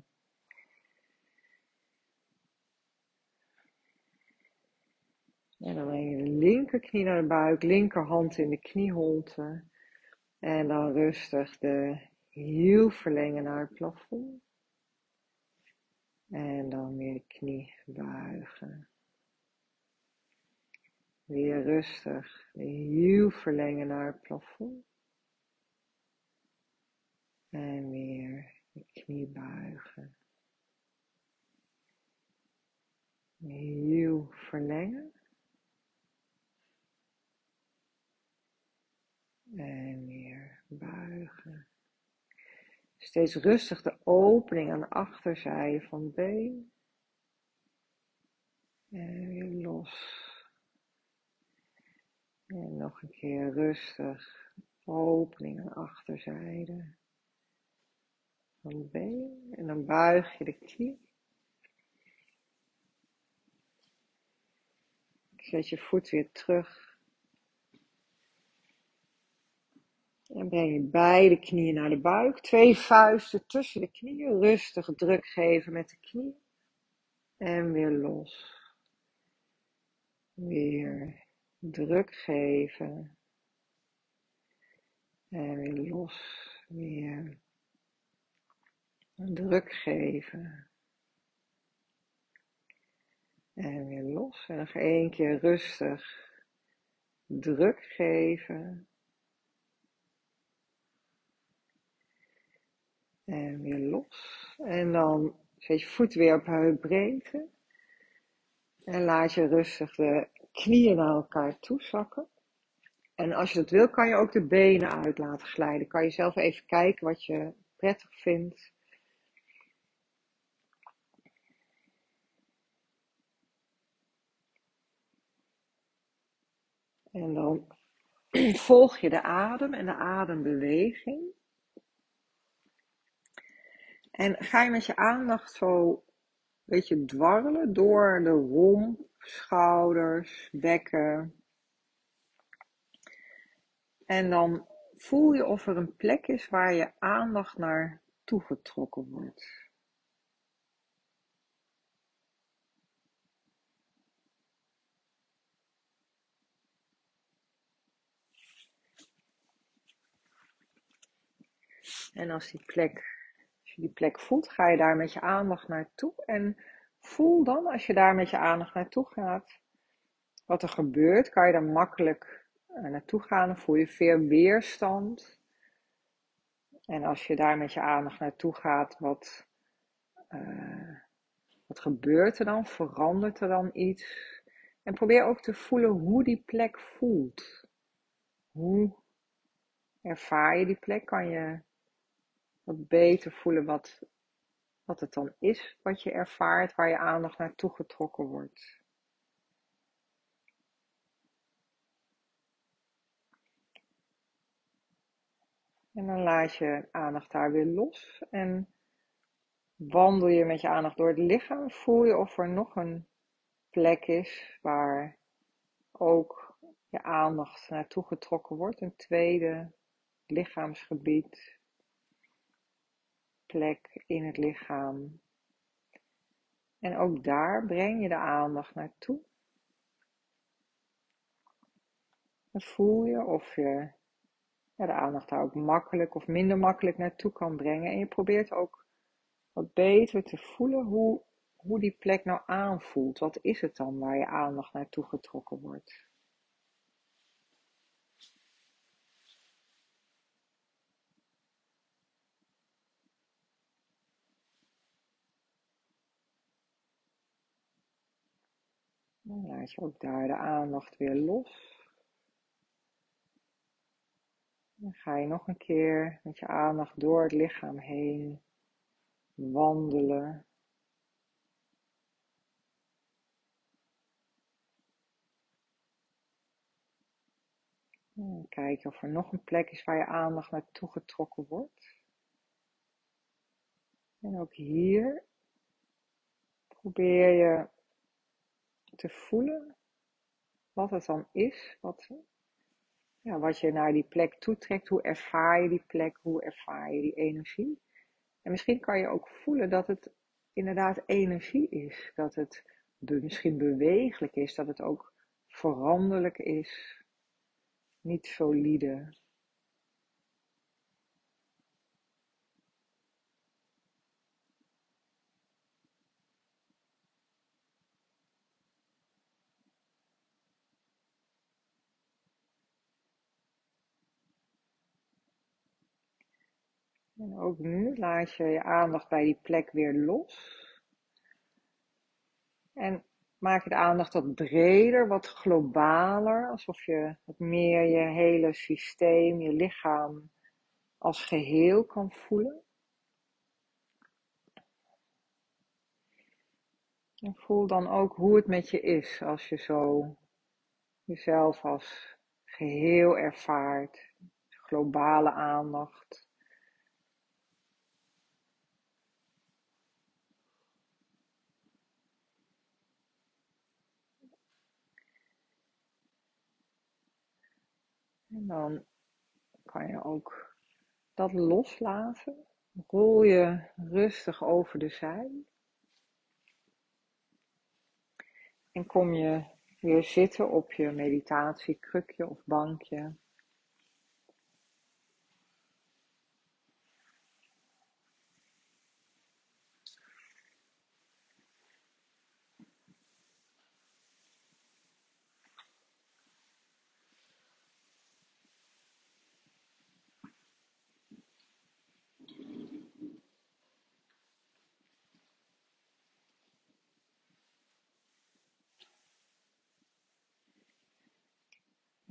En dan breng je de linkerknie naar de buik, linkerhand in de knieholte. En dan rustig de hiel verlengen naar het plafond. En dan weer de knie buigen. Weer rustig de hiel verlengen naar het plafond. En weer de knie buigen. De hiel verlengen. En weer buigen. Steeds rustig de opening aan de achterzijde van het been. En weer los. En nog een keer rustig opening aan de achterzijde van het been. En dan buig je de knie. Zet je voet weer terug. En breng je beide knieën naar de buik. 2 vuisten tussen de knieën. Rustig druk geven met de knie. En weer los. Weer druk geven. En weer los. Weer druk geven. En weer los. En nog 1 keer rustig druk geven. En weer los. En dan zet je voet weer op heupbreedte. En laat je rustig de knieën naar elkaar toe zakken. En als je dat wil, kan je ook de benen uit laten glijden. Kan je zelf even kijken wat je prettig vindt. En dan volg je de adem en de adembeweging. En ga je met je aandacht zo een beetje dwarrelen door de romp, schouders, bekken. En dan voel je of er een plek is waar je aandacht naar toegetrokken wordt. En als je die plek voelt, ga je daar met je aandacht naartoe. En voel dan, als je daar met je aandacht naartoe gaat, wat er gebeurt. Kan je daar makkelijk naartoe gaan. Dan voel je veel weerstand. En als je daar met je aandacht naartoe gaat, wat gebeurt er dan? Verandert er dan iets? En probeer ook te voelen hoe die plek voelt. Hoe ervaar je die plek? Kan je wat beter voelen wat het dan is wat je ervaart, waar je aandacht naartoe getrokken wordt. En dan laat je aandacht daar weer los en wandel je met je aandacht door het lichaam. Voel je of er nog een plek is waar ook je aandacht naartoe getrokken wordt. Een tweede lichaamsgebied, plek in het lichaam. En ook daar breng je de aandacht naartoe. En voel je of je de aandacht daar ook makkelijk of minder makkelijk naartoe kan brengen. En je probeert ook wat beter te voelen hoe die plek nou aanvoelt. Wat is het dan waar je aandacht naartoe getrokken wordt? Dan laat je ook daar de aandacht weer los. Dan ga je nog een keer met je aandacht door het lichaam heen wandelen. En kijken of er nog een plek is waar je aandacht naartoe getrokken wordt. En ook hier probeer je te voelen wat het dan is, wat je naar die plek toetrekt. Hoe ervaar je die plek, hoe ervaar je die energie? En misschien kan je ook voelen dat het inderdaad energie is, dat het misschien bewegelijk is, dat het ook veranderlijk is, niet solide. En ook nu laat je je aandacht bij die plek weer los. En maak je de aandacht wat breder, wat globaler, alsof je wat meer je hele systeem, je lichaam als geheel kan voelen. En voel dan ook hoe het met je is als je zo jezelf als geheel ervaart. Globale aandacht. En dan kan je ook dat loslaten. Rol je rustig over de zij. En kom je weer zitten op je meditatiekrukje of bankje.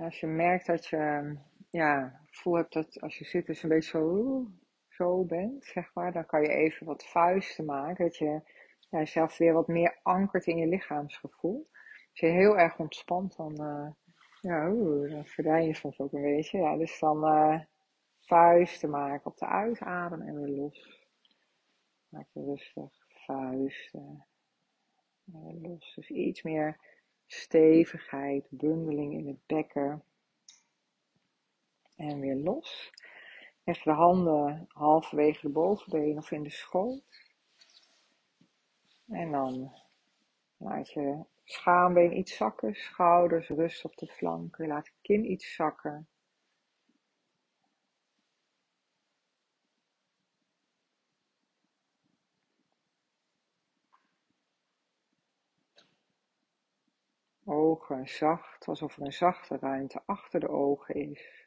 Als je merkt dat je het gevoel hebt dat als je zit dus een beetje zo bent, zeg maar, dan kan je even wat vuisten maken. Dat je jezelf weer wat meer ankert in je lichaamsgevoel. Als je heel erg ontspant, dan verdijn je soms ook een beetje. Ja, dus dan vuisten maken op de uitadem en weer los. Maak je rustig vuisten en weer los. Dus iets meer stevigheid, bundeling in het bekken. En weer los. Leg de handen halverwege de bovenbeen of in de schoot. En dan laat je schaambeen iets zakken. Schouders rust op de flanken. Laat de kin iets zakken. Ogen zacht, alsof er een zachte ruimte achter de ogen is.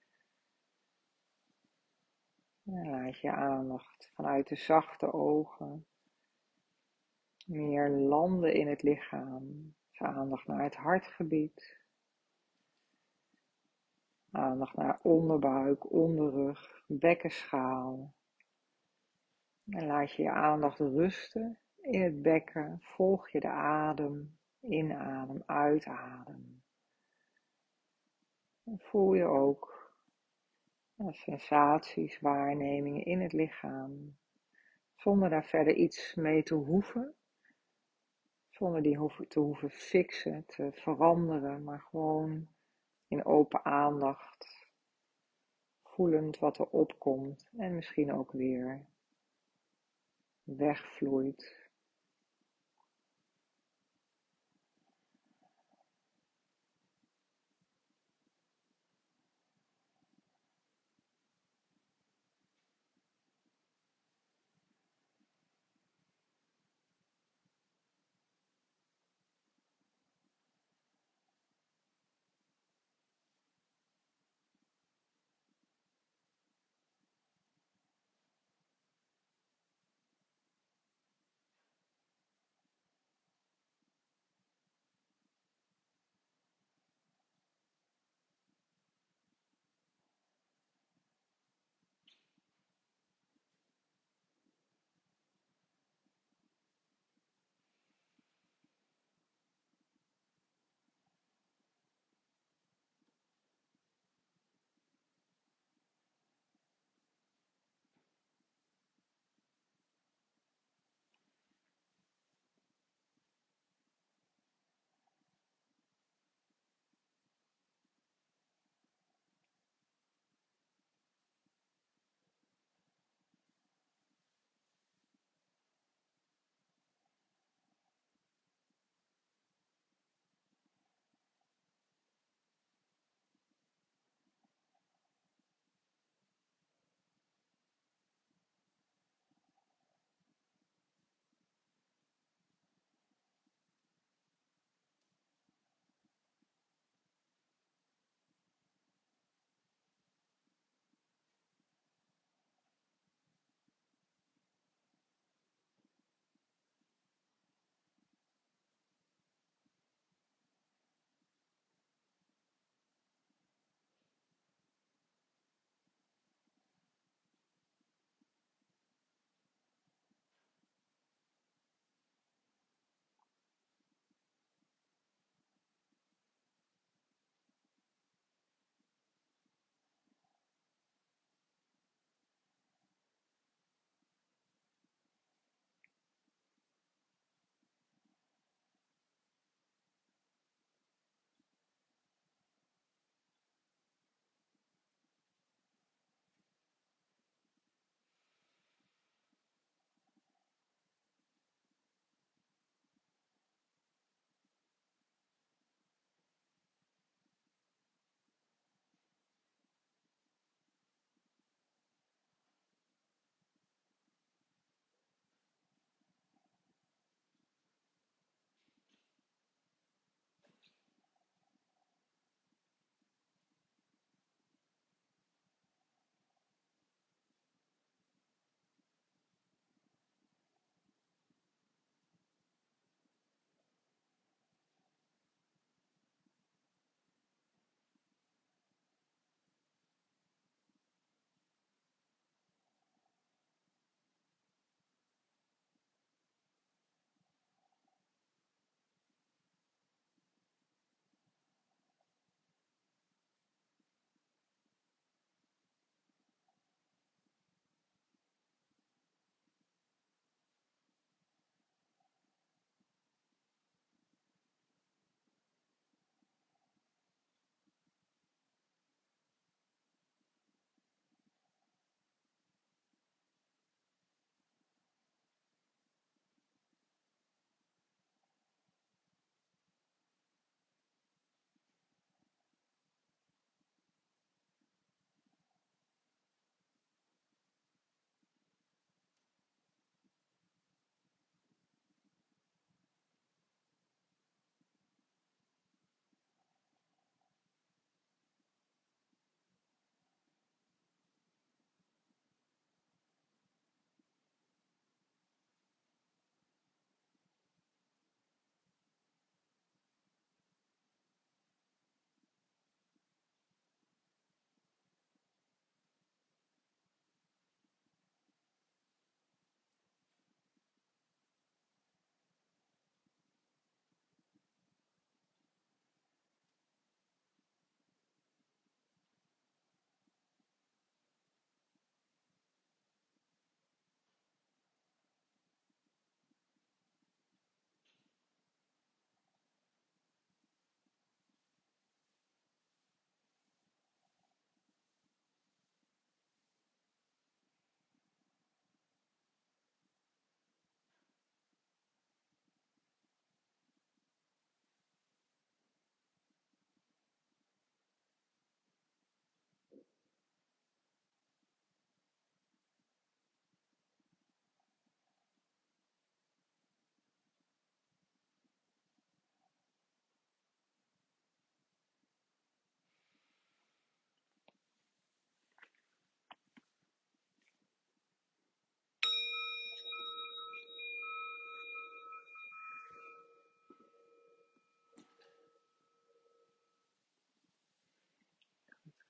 En laat je aandacht vanuit de zachte ogen meer landen in het lichaam. Dus aandacht naar het hartgebied. Aandacht naar onderbuik, onderrug, bekkenschaal. En laat je je aandacht rusten in het bekken. Volg je de adem. Inadem, uitadem. En voel je ook sensaties, waarnemingen in het lichaam. Zonder daar verder iets mee te hoeven. Zonder die te hoeven fixen, te veranderen. Maar gewoon in open aandacht. Voelend wat er opkomt. En misschien ook weer wegvloeit.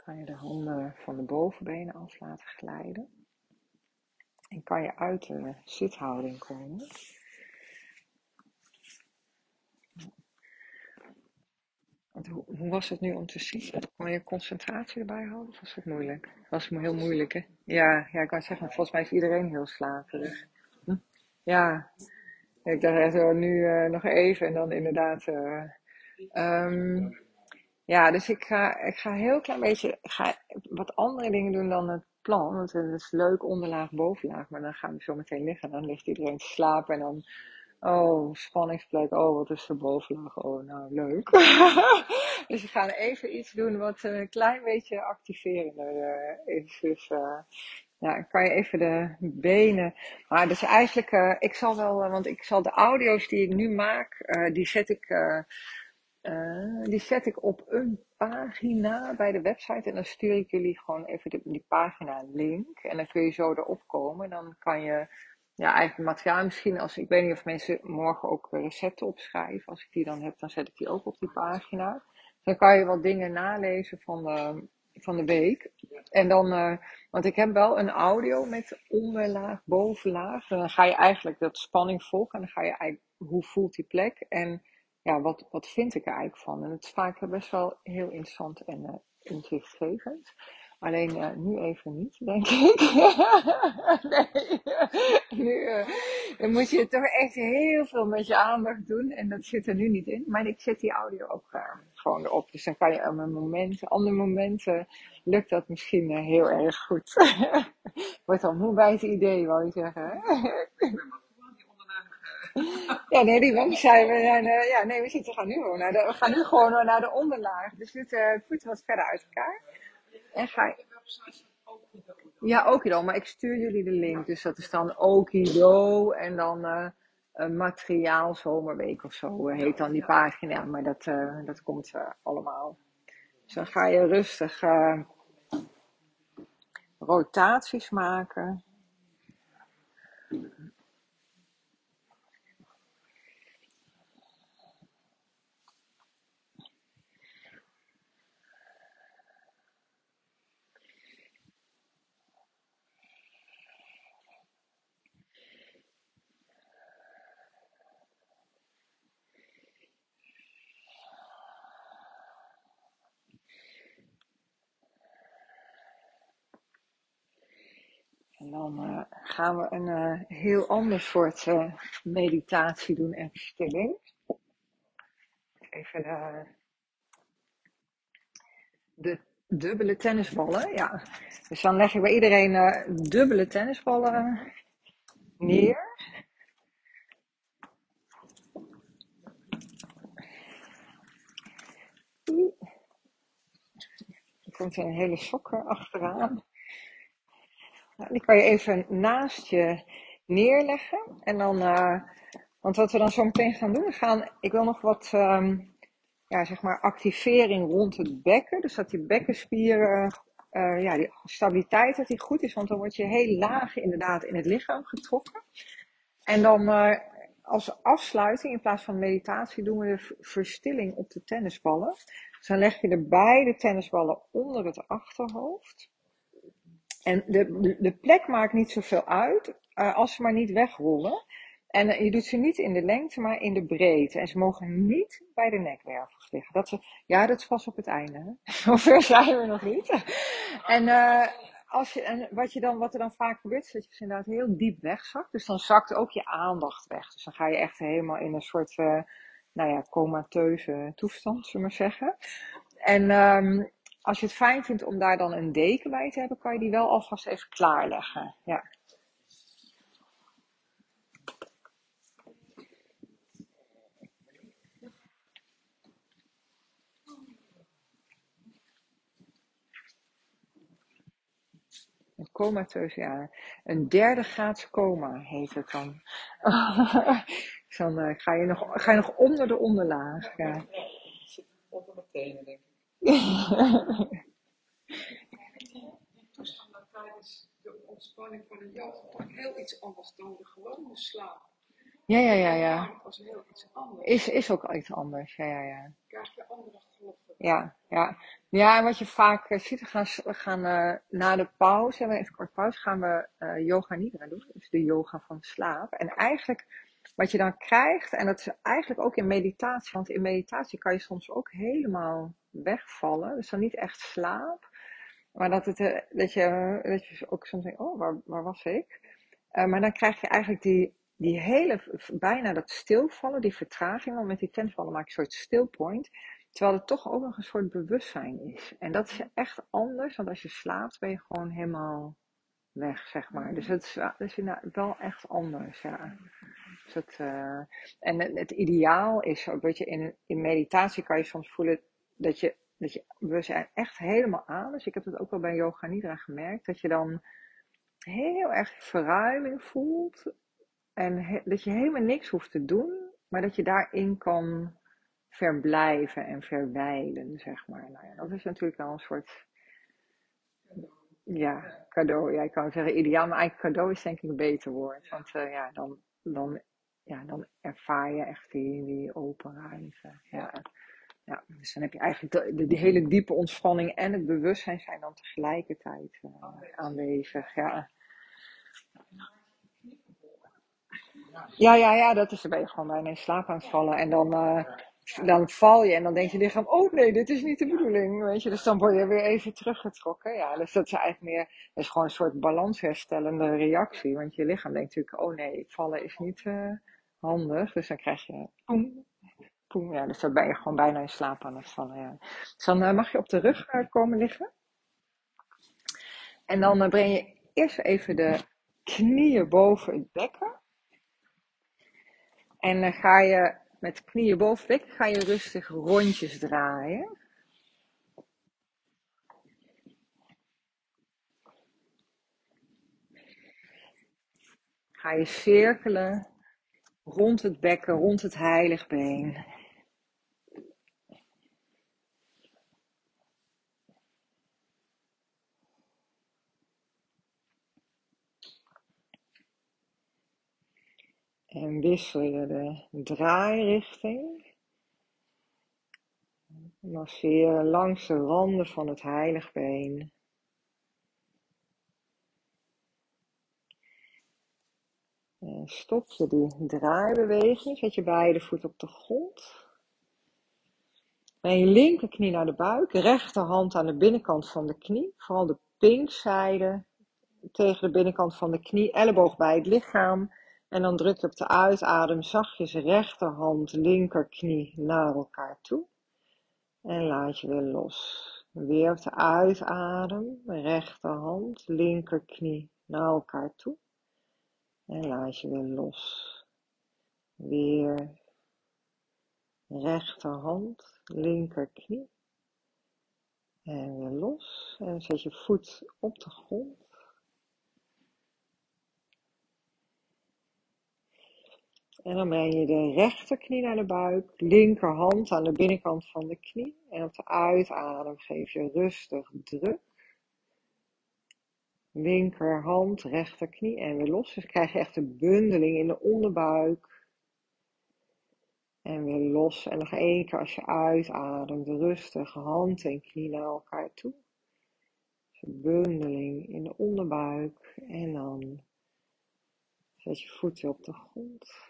kan je de handen van de bovenbenen af laten glijden. En kan je uit de zithouding komen. Want hoe was het nu om te zitten? Kon je concentratie erbij houden of was het moeilijk? Was het heel moeilijk, hè? Ja, ik kan zeggen, volgens mij is iedereen heel slaperig. Hm? Ja, ik dacht echt zo, nu nog even en dan inderdaad... ehm, ja, dus ik ga een heel klein beetje wat andere dingen doen dan het plan. Want het is leuk onderlaag, bovenlaag. Maar dan gaan we zo meteen liggen. Dan ligt iedereen te slapen. En dan, oh, spanningsplek. Oh, wat is de bovenlaag? Oh, nou, leuk. Dus we gaan even iets doen wat een klein beetje activerender is. Dus ja, kan je even de benen... Maar dus eigenlijk, ik zal wel... want ik zal de audio's die ik nu maak, die zet ik op een pagina bij de website en dan stuur ik jullie gewoon even die pagina link. En dan kun je zo erop komen. En dan kan je eigenlijk materiaal misschien, ik weet niet of mensen morgen ook recepten opschrijven. Als ik die dan heb, dan zet ik die ook op die pagina. Dan kan je wat dingen nalezen van de week. En dan, want ik heb wel een audio met onderlaag, bovenlaag. En dan ga je eigenlijk dat spanning volgen. En dan ga je eigenlijk, hoe voelt die plek? En ja, wat vind ik er eigenlijk van? En het is vaak best wel heel interessant en inzichtgevend. Alleen nu even niet, denk ik. Nee, nu dan moet je toch echt heel veel met je aandacht doen. En dat zit er nu niet in. Maar ik zet die audio ook gewoon erop. Dus dan kan je andere momenten lukt dat misschien heel erg goed. Wordt al moe bij het idee, wou je zeggen. Ja, nee, die zijn we. Ja, nee, gaan nu gewoon we gaan nu gewoon naar de onderlaag. Dus dit voeten wat verder uit elkaar. En ga je... Ja, Okido, maar ik stuur jullie de link. Dus dat is dan Okido en dan Materiaal Zomerweek of zo heet dan die pagina. Maar dat komt allemaal. Dus dan ga je rustig rotaties maken. En dan gaan we een heel ander soort meditatie doen en verstilling. Even de dubbele tennisballen, ja. Dus dan leg ik bij iedereen dubbele tennisballen neer. Er komt een hele sok achteraan. Nou, die kan je even naast je neerleggen. En dan, want wat we dan zo meteen gaan doen, ik wil nog wat zeg maar activering rond het bekken. Dus dat die bekkenspieren, die stabiliteit dat die goed is. Want dan word je heel laag inderdaad in het lichaam getrokken. En dan als afsluiting, in plaats van meditatie, doen we de verstilling op de tennisballen. Dus dan leg je de beide tennisballen onder het achterhoofd. En de plek maakt niet zoveel uit, als ze maar niet wegrollen. En je doet ze niet in de lengte, maar in de breedte. En ze mogen niet bij de nekwervels liggen. Dat is pas op het einde. Hè? Zover zijn we nog niet. En wat er dan vaak gebeurt, is dat je dus inderdaad heel diep wegzakt. Dus dan zakt ook je aandacht weg. Dus dan ga je echt helemaal in een soort, comateuze toestand, zullen we maar zeggen. En als je het fijn vindt om daar dan een deken bij te hebben, kan je die wel alvast even klaarleggen. Ja. Een comateus, ja. Een derde graads coma heet het dan. Dus dan ga je nog onder de onderlaag. Ja. Onder mijn tenen, denk ik. Die toestand tijdens de ontspanning van de yoga was heel iets anders dan de gewone slaap. Ja. Het was heel iets anders. Is ook iets anders, ja. Krijg je andere golven. Ja. Ja, en wat je vaak ziet, we gaan na de pauze, hebben we even kort pauze, gaan we yoga nidra doen. Dus de yoga van slaap. En eigenlijk wat je dan krijgt, en dat is eigenlijk ook in meditatie, want in meditatie kan je soms ook helemaal wegvallen. Dus dan niet echt slaap, maar dat je ook soms denkt, oh, waar was ik? Maar dan krijg je eigenlijk die hele, bijna dat stilvallen, die vertraging, want met die tentvallen maak je een soort stillpoint. Terwijl het toch ook nog een soort bewustzijn is. En dat is echt anders, want als je slaapt ben je gewoon helemaal weg, zeg maar. Dus dat is inderdaad wel echt anders, ja. Dus en het ideaal is ook, weet je, in meditatie kan je soms voelen dat je bewustzijn echt helemaal aan. Dus ik heb het ook wel bij Yoga Nidra gemerkt, dat je dan heel erg verruiming voelt. En dat je helemaal niks hoeft te doen, maar dat je daarin kan verblijven en verwijlen, zeg maar. Nou ja, dat is natuurlijk wel een soort, ja, cadeau. Ja, ik kan zeggen ideaal, maar eigenlijk cadeau is denk ik een beter woord. Want ja, dan ervaar je echt die open ruimte. Ja. Ja, dus dan heb je eigenlijk die hele diepe ontspanning en het bewustzijn zijn dan tegelijkertijd aanwezig. Ja. Ja, dat is, dan ben je gewoon bijna in slaap aan het vallen. En dan val je en dan denkt je lichaam, oh nee, dit is niet de bedoeling. Weet je, dus dan word je weer even teruggetrokken. Ja, dus dat is eigenlijk meer, dat is gewoon een soort balansherstellende reactie. Want je lichaam denkt natuurlijk, oh nee, vallen is niet handig. Dus dan krijg je, poem, poem. Ja, dus dan ben je gewoon bijna in slaap aan het vallen. Ja. Dus dan mag je op de rug komen liggen. En dan breng je eerst even de knieën boven het bekken. En dan ga je met de knieën boven het bekken ga je rustig rondjes draaien. Ga je cirkelen rond het bekken, rond het heiligbeen. En wissel je de draairichting. Masseer langs de randen van het heiligbeen. En stop je die draaibeweging, zet je beide voeten op de grond. En je linkerknie naar de buik, rechterhand aan de binnenkant van de knie. Vooral de pinkzijde tegen de binnenkant van de knie, elleboog bij het lichaam. En dan druk je op de uitadem zachtjes rechterhand, linkerknie naar elkaar toe. En laat je weer los. Weer op de uitadem, rechterhand, linkerknie naar elkaar toe. En laat je weer los. Weer rechterhand, linkerknie. En weer los. En zet je voet op de grond. En dan breng je de rechterknie naar de buik, linkerhand aan de binnenkant van de knie. En op de uitadem geef je rustig druk. Linkerhand, rechterknie en weer los. Dus krijg je echt een bundeling in de onderbuik. En weer los. En nog één keer als je uitademt, rustig hand en knie naar elkaar toe. Dus een bundeling in de onderbuik. En dan zet je voeten op de grond.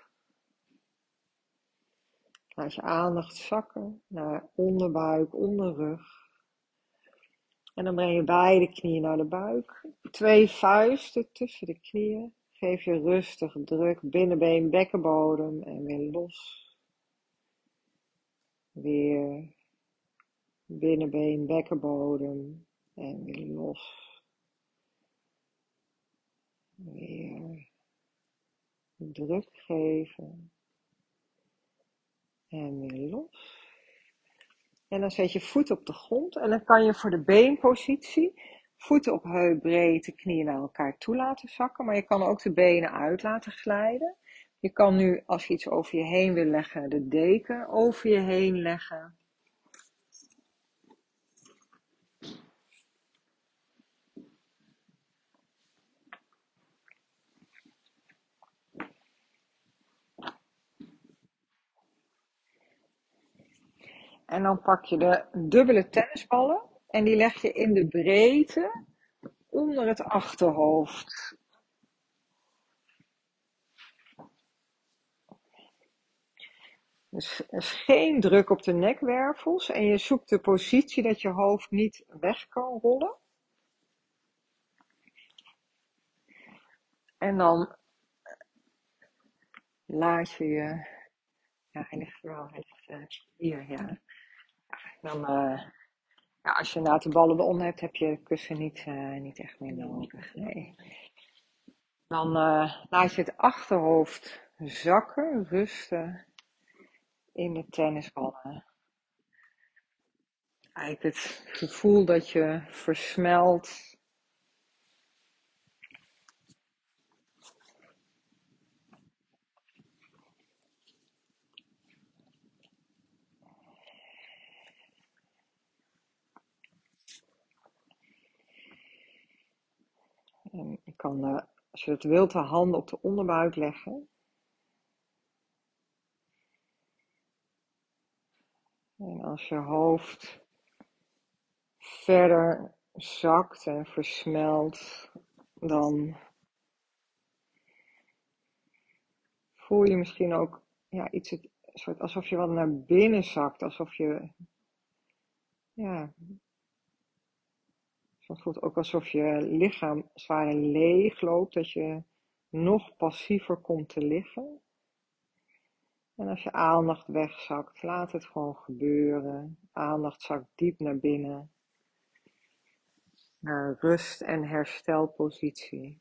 Laat je aandacht zakken naar onderbuik, onderrug. En dan breng je beide knieën naar de buik. 2 vuisten tussen de knieën. Geef je rustig druk, binnenbeen, bekkenbodem en weer los. Weer binnenbeen, bekkenbodem en weer los. Weer druk geven en weer los. En dan zet je voet op de grond en dan kan je voor de beenpositie voeten op heupbreedte, knieën naar elkaar toe laten zakken. Maar je kan ook de benen uit laten glijden. Je kan nu, als je iets over je heen wil leggen, de deken over je heen leggen. En dan pak je de dubbele tennisballen. En die leg je in de breedte onder het achterhoofd. Dus geen druk op de nekwervels en je zoekt de positie dat je hoofd niet weg kan rollen. En dan laat je je, ja hij ligt er wel, hij ligt hier, ja. Dan, ja, als je de ballen eronder hebt, heb je het kussen niet echt meer nodig, nee. Dan laat je het achterhoofd zakken, rusten in de tennisballen. Eigenlijk het gevoel dat je versmelt. En je kan, als je het wilt, de handen op de onderbuik leggen. En als je hoofd verder zakt en versmelt, dan voel je misschien ook ja, iets, soort alsof je wat naar binnen zakt. Alsof je, ja, het voelt ook alsof je lichaam zwaar leeg loopt, dat je nog passiever komt te liggen. En als je aandacht wegzakt, laat het gewoon gebeuren. Aandacht zakt diep naar binnen, naar rust- en herstelpositie.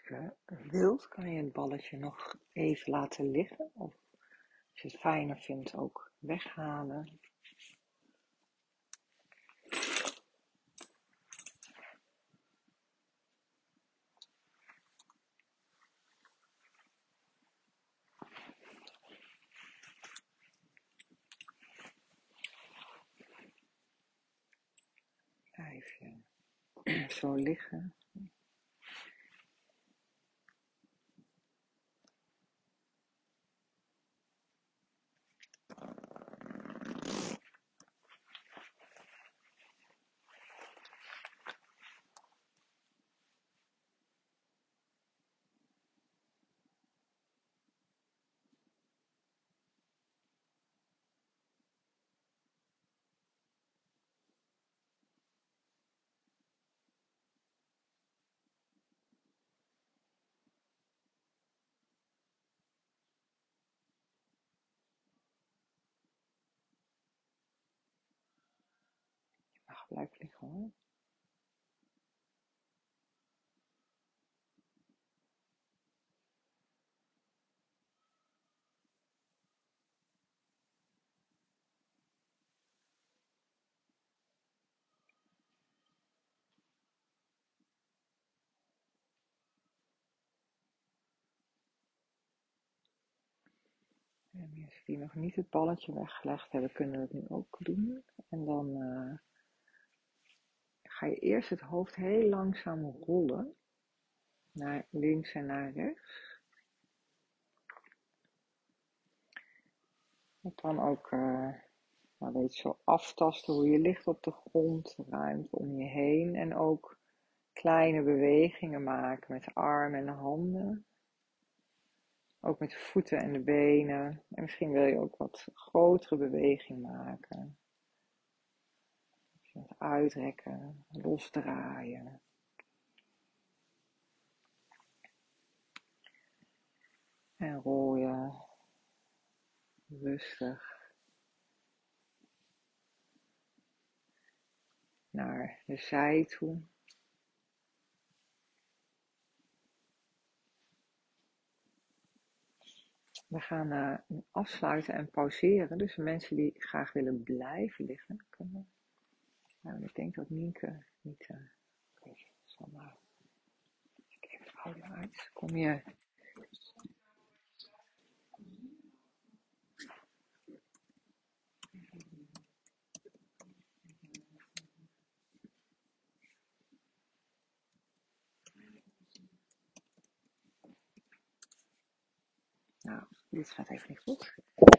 je wilt, kan je het balletje nog even laten liggen. Of als je het fijner vindt, ook weghalen. Blijf je zo liggen. Mag blijven liggen hoor. En mensen die nog niet het balletje weggelegd hebben, kunnen het nu ook doen. En dan ga je eerst het hoofd heel langzaam rollen. Naar links en naar rechts. En dan ook weet je, zo aftasten hoe je ligt op de grond, ruimte om je heen. En ook kleine bewegingen maken met de armen en de handen. Ook met de voeten en de benen. En misschien wil je ook wat grotere beweging maken. Het uitrekken, losdraaien. En rol je rustig naar de zij toe. We gaan afsluiten en pauzeren. Dus de mensen die graag willen blijven liggen, kunnen. Nou, ik denk dat Nienke niet. Oké, zal maar. Ik even de audio uit. Kom je. Nou, dit gaat even niet goed.